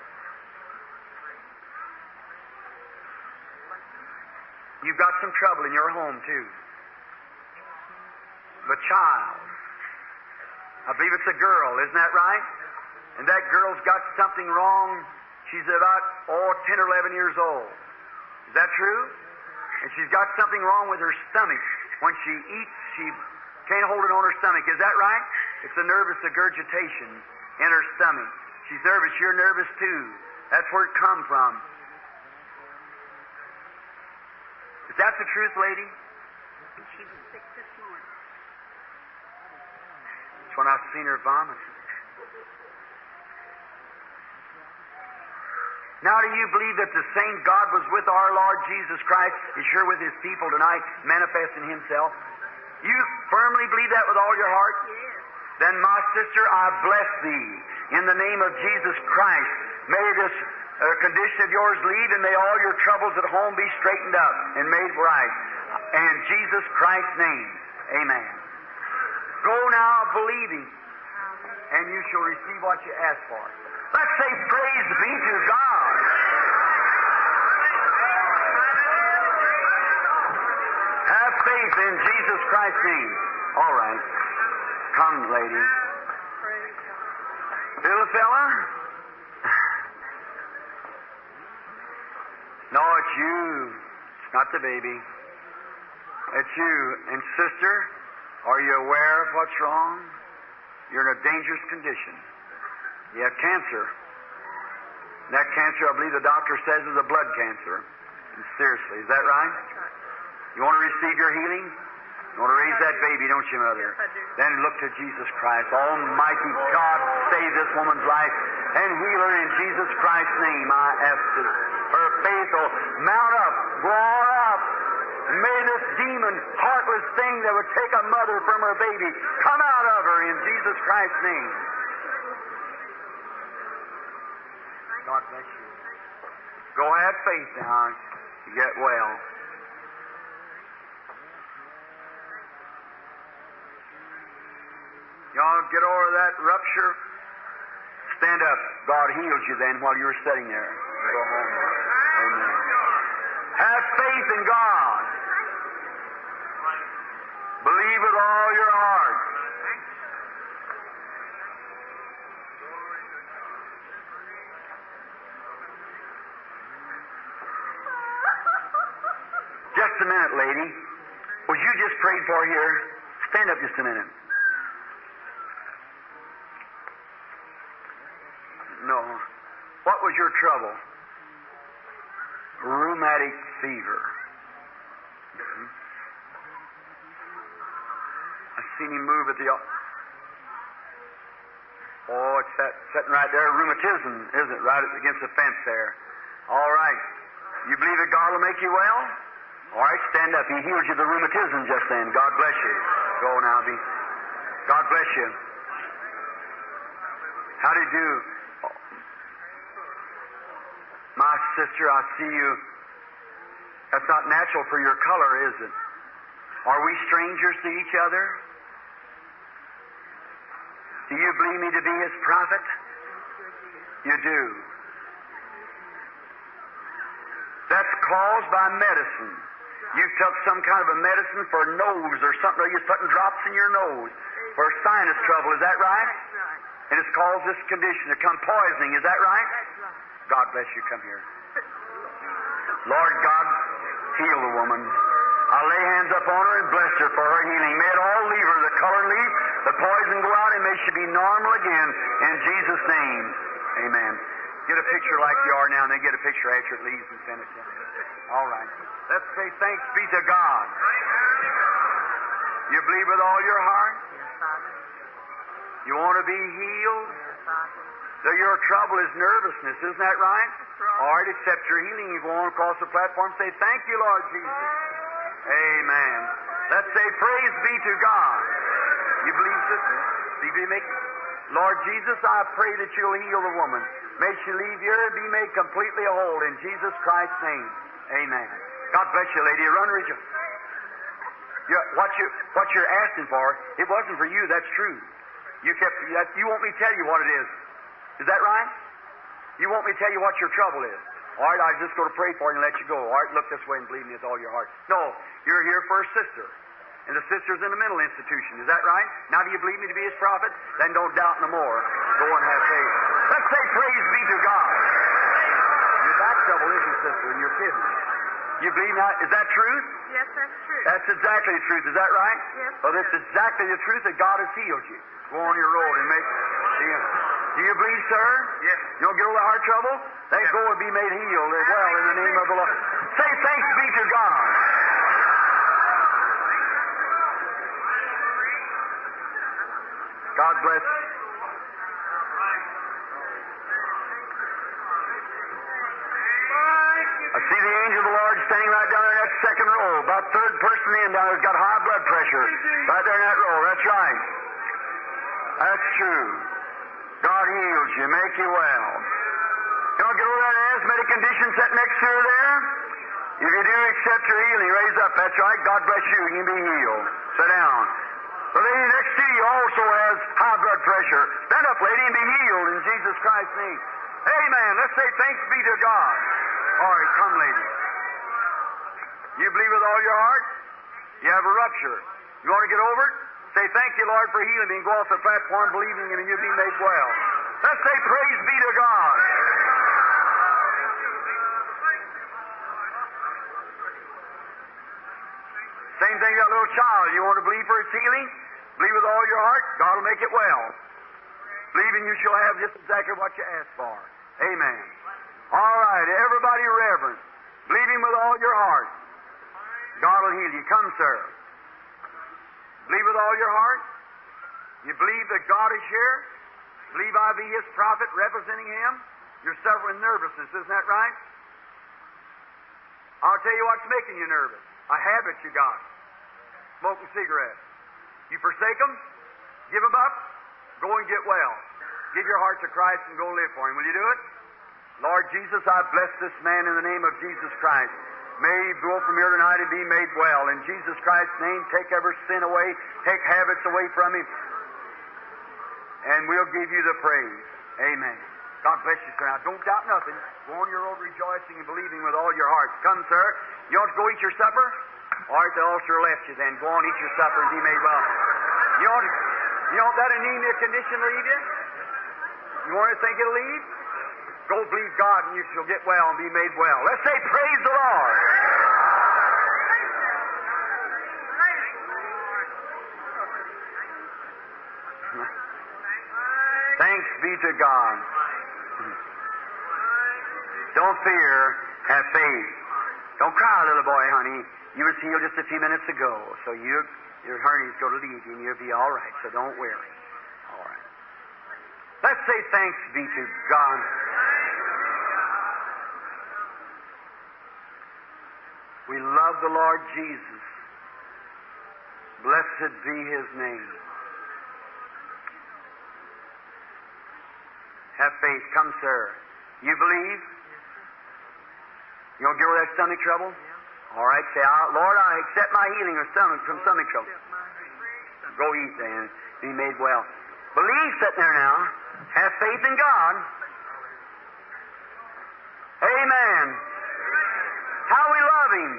Speaker 2: You've got some trouble in your home, too. The child. I believe it's a girl, isn't that right? And that girl's got something wrong. She's about, 10 or 11 years old. Is that true? And she's got something wrong with her stomach. When she eats, she can't hold it on her stomach. Is that right? It's a nervous regurgitation in her stomach. She's nervous. You're nervous, too. That's where it comes from. Is that the truth, lady?
Speaker 3: She was sick this morning.
Speaker 2: That's when I've seen her vomit. Now, do you believe that the same God was with our Lord Jesus Christ is here with His people tonight, manifesting Himself? You firmly believe that with all your heart?
Speaker 3: Yes.
Speaker 2: Then, my sister, I bless thee in the name of Jesus Christ. May this condition of yours leave, and may all your troubles at home be straightened up and made right. In Jesus Christ's name, amen. Go now believing, and you shall receive what you ask for. Let's say praise be to God. Have faith in Jesus Christ's name. All right. Come, lady. Little fella? No, it's you. It's not the baby. It's you. And sister, are you aware of what's wrong? You're in a dangerous condition. You have cancer. And that cancer, I believe the doctor says, is a blood cancer. And seriously, is that right? You want to receive your healing? You want to raise that baby, don't you, Mother?
Speaker 3: Yes, I do.
Speaker 2: Then look to Jesus Christ. Almighty God, save this woman's life and heal her in Jesus Christ's name. I ask that her faith will mount up, go on up. May this demon, heartless thing that would take a mother from her baby come out of her in Jesus Christ's name. God bless you. Go have faith now to get well. Y'all get over that rupture. Stand up. God heals you then while you're sitting there. Go home. Amen. Have faith in God. Believe with all your heart. Just a minute, lady. Was you just prayed for here? Stand up just a minute. No. What was your trouble? Rheumatic fever. I seen him move at the... Oh, it's that sitting right there, rheumatism, isn't it? Right against the fence there. All right. You believe that God will make you well? All right, stand up. He heals you of the rheumatism just then. God bless you. Go now, be. God bless you. How do you do? My sister, I see you. That's not natural for your color, is it? Are we strangers to each other? Do you believe me to be His prophet? You do. That's caused by medicine. You took some kind of a medicine for a nose or something, or you're putting drops in your nose for sinus trouble. Is that right?
Speaker 3: That's right.
Speaker 2: And it's caused this condition to come, poisoning. Is that right?
Speaker 3: That's right.
Speaker 2: God bless you. Come here. Lord God, heal the woman. I'll lay hands upon her and bless her for her healing. May it all leave her, the color leave, the poison go out, and may she be normal again. In Jesus' name, amen. Get a picture like you are now, and then get a picture after it leaves and send it to me. All right. Let's say thanks be to God. You believe with all your heart?
Speaker 3: Yes, Father.
Speaker 2: You want to be healed?
Speaker 3: Yes, Father.
Speaker 2: So your trouble is nervousness, isn't that right?
Speaker 3: That's right.
Speaker 2: All right, accept your healing. You go on across the platform and say, thank you, Lord Jesus. Amen. Let's say, praise be to God. You believe, sister? See, do you make Lord Jesus, I pray that you'll heal the woman. May she leave here and be made completely whole in Jesus Christ's name. Amen. God bless you, lady. Run, rejoice. What you're asking for, it wasn't for you. That's true. You want me to tell you what it is. Is that right? You want me to tell you what your trouble is. All right, I'm just going to pray for you and let you go. All right, look this way and believe me with all your heart. No, you're here for a sister. And the sister's in a mental institution. Is that right? Now do you believe me to be his prophet? Then don't doubt no more. Go and have faith. Let's say praise be to God. Your back trouble isn't, sister, and your kidney. You believe that? Is that truth?
Speaker 3: Yes, that's true.
Speaker 2: That's exactly the truth. Is that right?
Speaker 3: Yes.
Speaker 2: Well, that's exactly the truth that God has healed you. Go on your road and make. Do you believe, sir?
Speaker 4: Yes.
Speaker 2: You don't get over the heart trouble? Then go and be made healed as well in the name of the Lord. Say thanks be to God. God bless. I see the angel of the Lord standing right down there in that second row, about third person in down there, got high blood pressure. Right there in that row. That's right. That's true. God heals you, make you well. You don't get over that asthmatic condition sitting next to her there? If you do accept your healing, raise up. That's right. God bless you. You can be healed. Sit down. The lady next to you also has high blood pressure. Stand up, lady, and be healed in Jesus Christ's name. Amen. Let's say thanks be to God. All right, come, lady. You believe with all your heart? You have a rupture. You want to get over it? Say, thank you, Lord, for healing me, and go off the platform believing in it, and you'll be made well. Let's say, praise be to God. Same thing, that little child. You want to believe for its healing? Believe with all your heart. God will make it well. Believing you shall have just exactly what you ask for. Amen. All right, everybody reverent. Believing with all your heart. God will heal you. Come, sir. Believe with all your heart. You believe that God is here. Believe I be His prophet representing Him. You're suffering nervousness, isn't that right? I'll tell you what's making you nervous. A habit you got. Smoking cigarettes. You forsake them, give them up, go and get well. Give your heart to Christ and go live for Him. Will you do it? Lord Jesus, I bless this man in the name of Jesus Christ. May he go from here tonight and be made well. In Jesus Christ's name, take every sin away, take habits away from him, and we'll give you the praise. Amen. God bless you, sir. Now, don't doubt nothing. Go on your road rejoicing and believing with all your heart. Come, sir. You want to go eat your supper? All right, the ulcer left you then. Go on, eat your supper and be made well. You want that anemia condition to leave you? You want to think it'll leave? Go believe God and you shall get well and be made well. Let's say, praise the Lord. Thanks be to God. Don't fear, have faith. Don't cry, little boy, honey. You was healed just a few minutes ago, so your hernia's going to leave you and you'll be all right, so don't worry. All right. Let's say thanks be to God. We love the Lord Jesus. Blessed be His name. Have faith. Come, sir. You believe? You don't get over that stomach trouble? All right. Say, Lord, I accept my healing from stomach trouble. Go eat then. Be made well. Believe sitting there now. Have faith in God. Amen. How we love Him.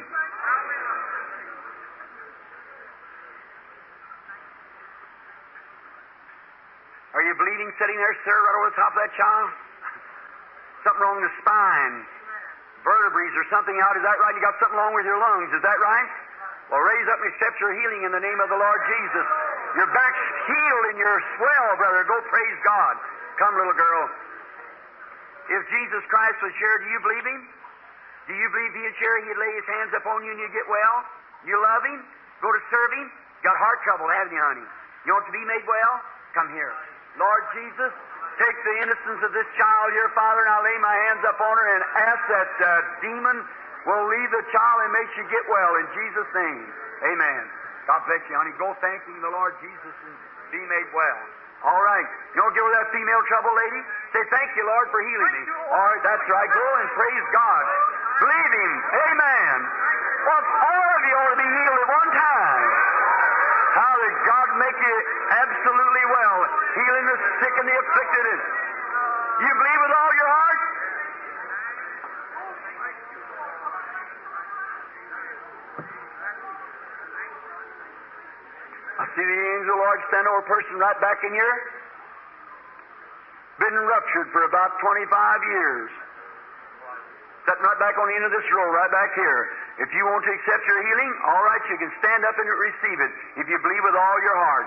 Speaker 2: Are you you bleeding sitting there, sir, right over the top of that child? Something wrong with the spine, vertebrae or something out. Is that right? You got something wrong with your lungs. Is that right? Well, raise up and accept your healing in the name of the Lord Jesus. Your back's healed and you're swell, brother. Go praise God. Come, little girl. If Jesus Christ was here, do you believe Him? Do you believe He was here, He'd lay His hands upon you and you get well? You love Him? Go to serve Him? Got heart trouble, haven't you, honey? You want to be made well? Come here. Lord Jesus, take the innocence of this child here, Father, and I'll lay my hands upon her and ask that demon will leave the child and make she get well in Jesus' name. Amen. God bless you, honey. Go thanking the Lord Jesus and be made well. All right. You want to give her that female trouble, lady? Say, thank you, Lord, for healing me. All right, that's right. Go and praise God. Believe Him. Amen. Well, all of you ought to be healed at one time. How did God make you absolutely well, healing the sick and the afflicted? You believe with all your heart? I see the angel Lord stand over a person right back in here. Been ruptured for about 25 years. Sitting right back on the end of this row, right back here. If you want to accept your healing, all right, you can stand up and receive it if you believe with all your heart.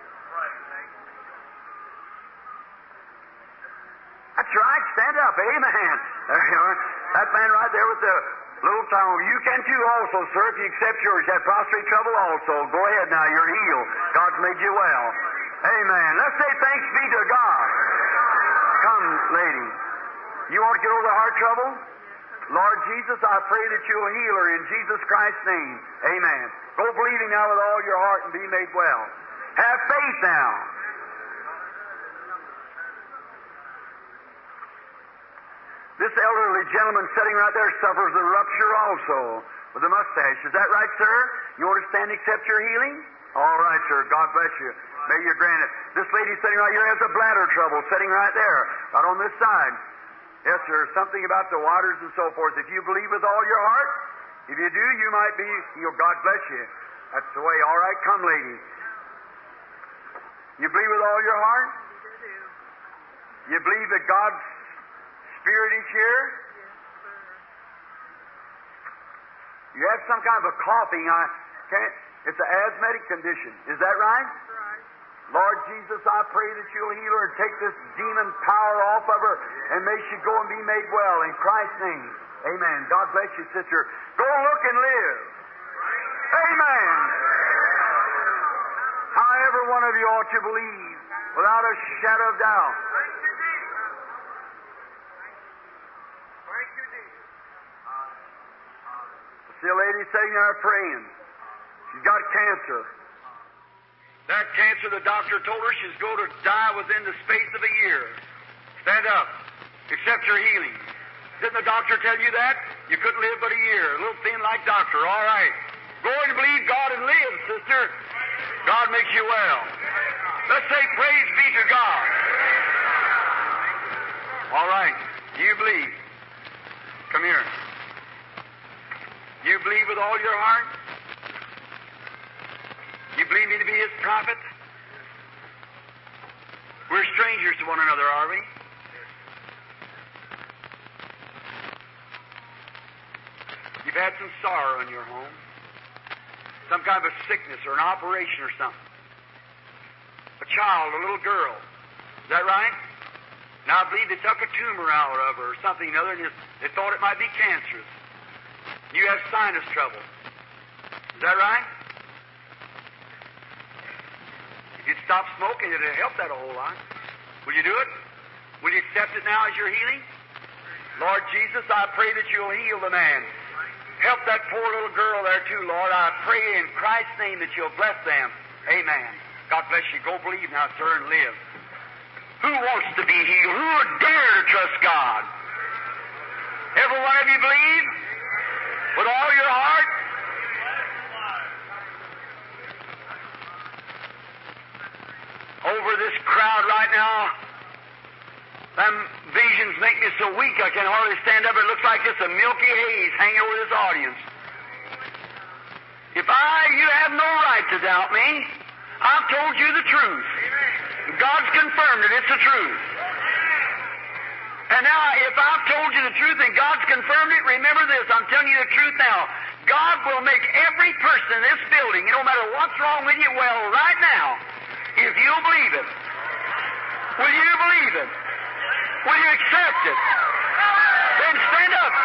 Speaker 2: That's right, stand up, amen. There you are. That man right there with the little tongue. You can too also, sir, if you accept yours. You have prostrate trouble also. Go ahead now, you're healed. God's made you well. Amen. Let's say thanks be to God. Come, lady. You want to get over the heart trouble? Lord Jesus, I pray that you'll heal her in Jesus Christ's name. Amen. Go believing now with all your heart and be made well. Have faith now. This elderly gentleman sitting right there suffers a rupture also with a mustache. Is that right, sir? You want to stand and accept your healing? All right, sir. God bless you. May you grant it. This lady sitting right here has a bladder trouble sitting right there, right on this side. Yes, sir. Something about the waters and so forth. If you believe with all your heart, if you do, you might be healed. God bless you. That's the way. All right, come, lady. You believe with all your heart? You believe that God's Spirit is here? You have some kind of a coughing. It's an asthmatic condition. Is that right? Lord Jesus, I pray that you'll heal her and take this demon power off of her, and may she go and be made well in Christ's name. Amen. God bless you, sister. Go look and live. Amen. However one of you ought to believe, without a shadow of doubt. I see a lady sitting there praying. She's got cancer. That cancer, the doctor told her she's going to die within the space of a year. Stand up. Accept your healing. Didn't the doctor tell you that? You couldn't live but a year. A little thin like doctor. All right. Go and believe God and live, sister. God makes you well. Let's say praise be to God. All right. You believe. Come here. You believe with all your heart? You believe me to be His prophet? We're strangers to one another, are we? You've had some sorrow in your home. Some kind of a sickness or an operation or something. A child, a little girl. Is that right? Now, I believe they took a tumor out of her or something or other, and they thought it might be cancerous. You have sinus trouble. Is that right? If you'd stop smoking, it'd help that a whole lot. Will you do it? Will you accept it now as your healing? Lord Jesus, I pray that you'll heal the man. Help that poor little girl there too, Lord. I pray in Christ's name that you'll bless them. Amen. God bless you. Go believe now, sir, and live. Who wants to be healed? Who would dare to trust God? Every one of you believe? With all your heart? Over this crowd right now, them visions make me so weak I can hardly stand up. It looks like just a milky haze hanging over this audience. You have no right to doubt me. I've told you the truth. God's confirmed that it's the truth. And now, if I've told you the truth and God's confirmed it, remember this, I'm telling you the truth now. God will make every person in this building, no matter what's wrong with you, well right now, if you'll believe it. Will you believe it? Will you accept it? Then stand up.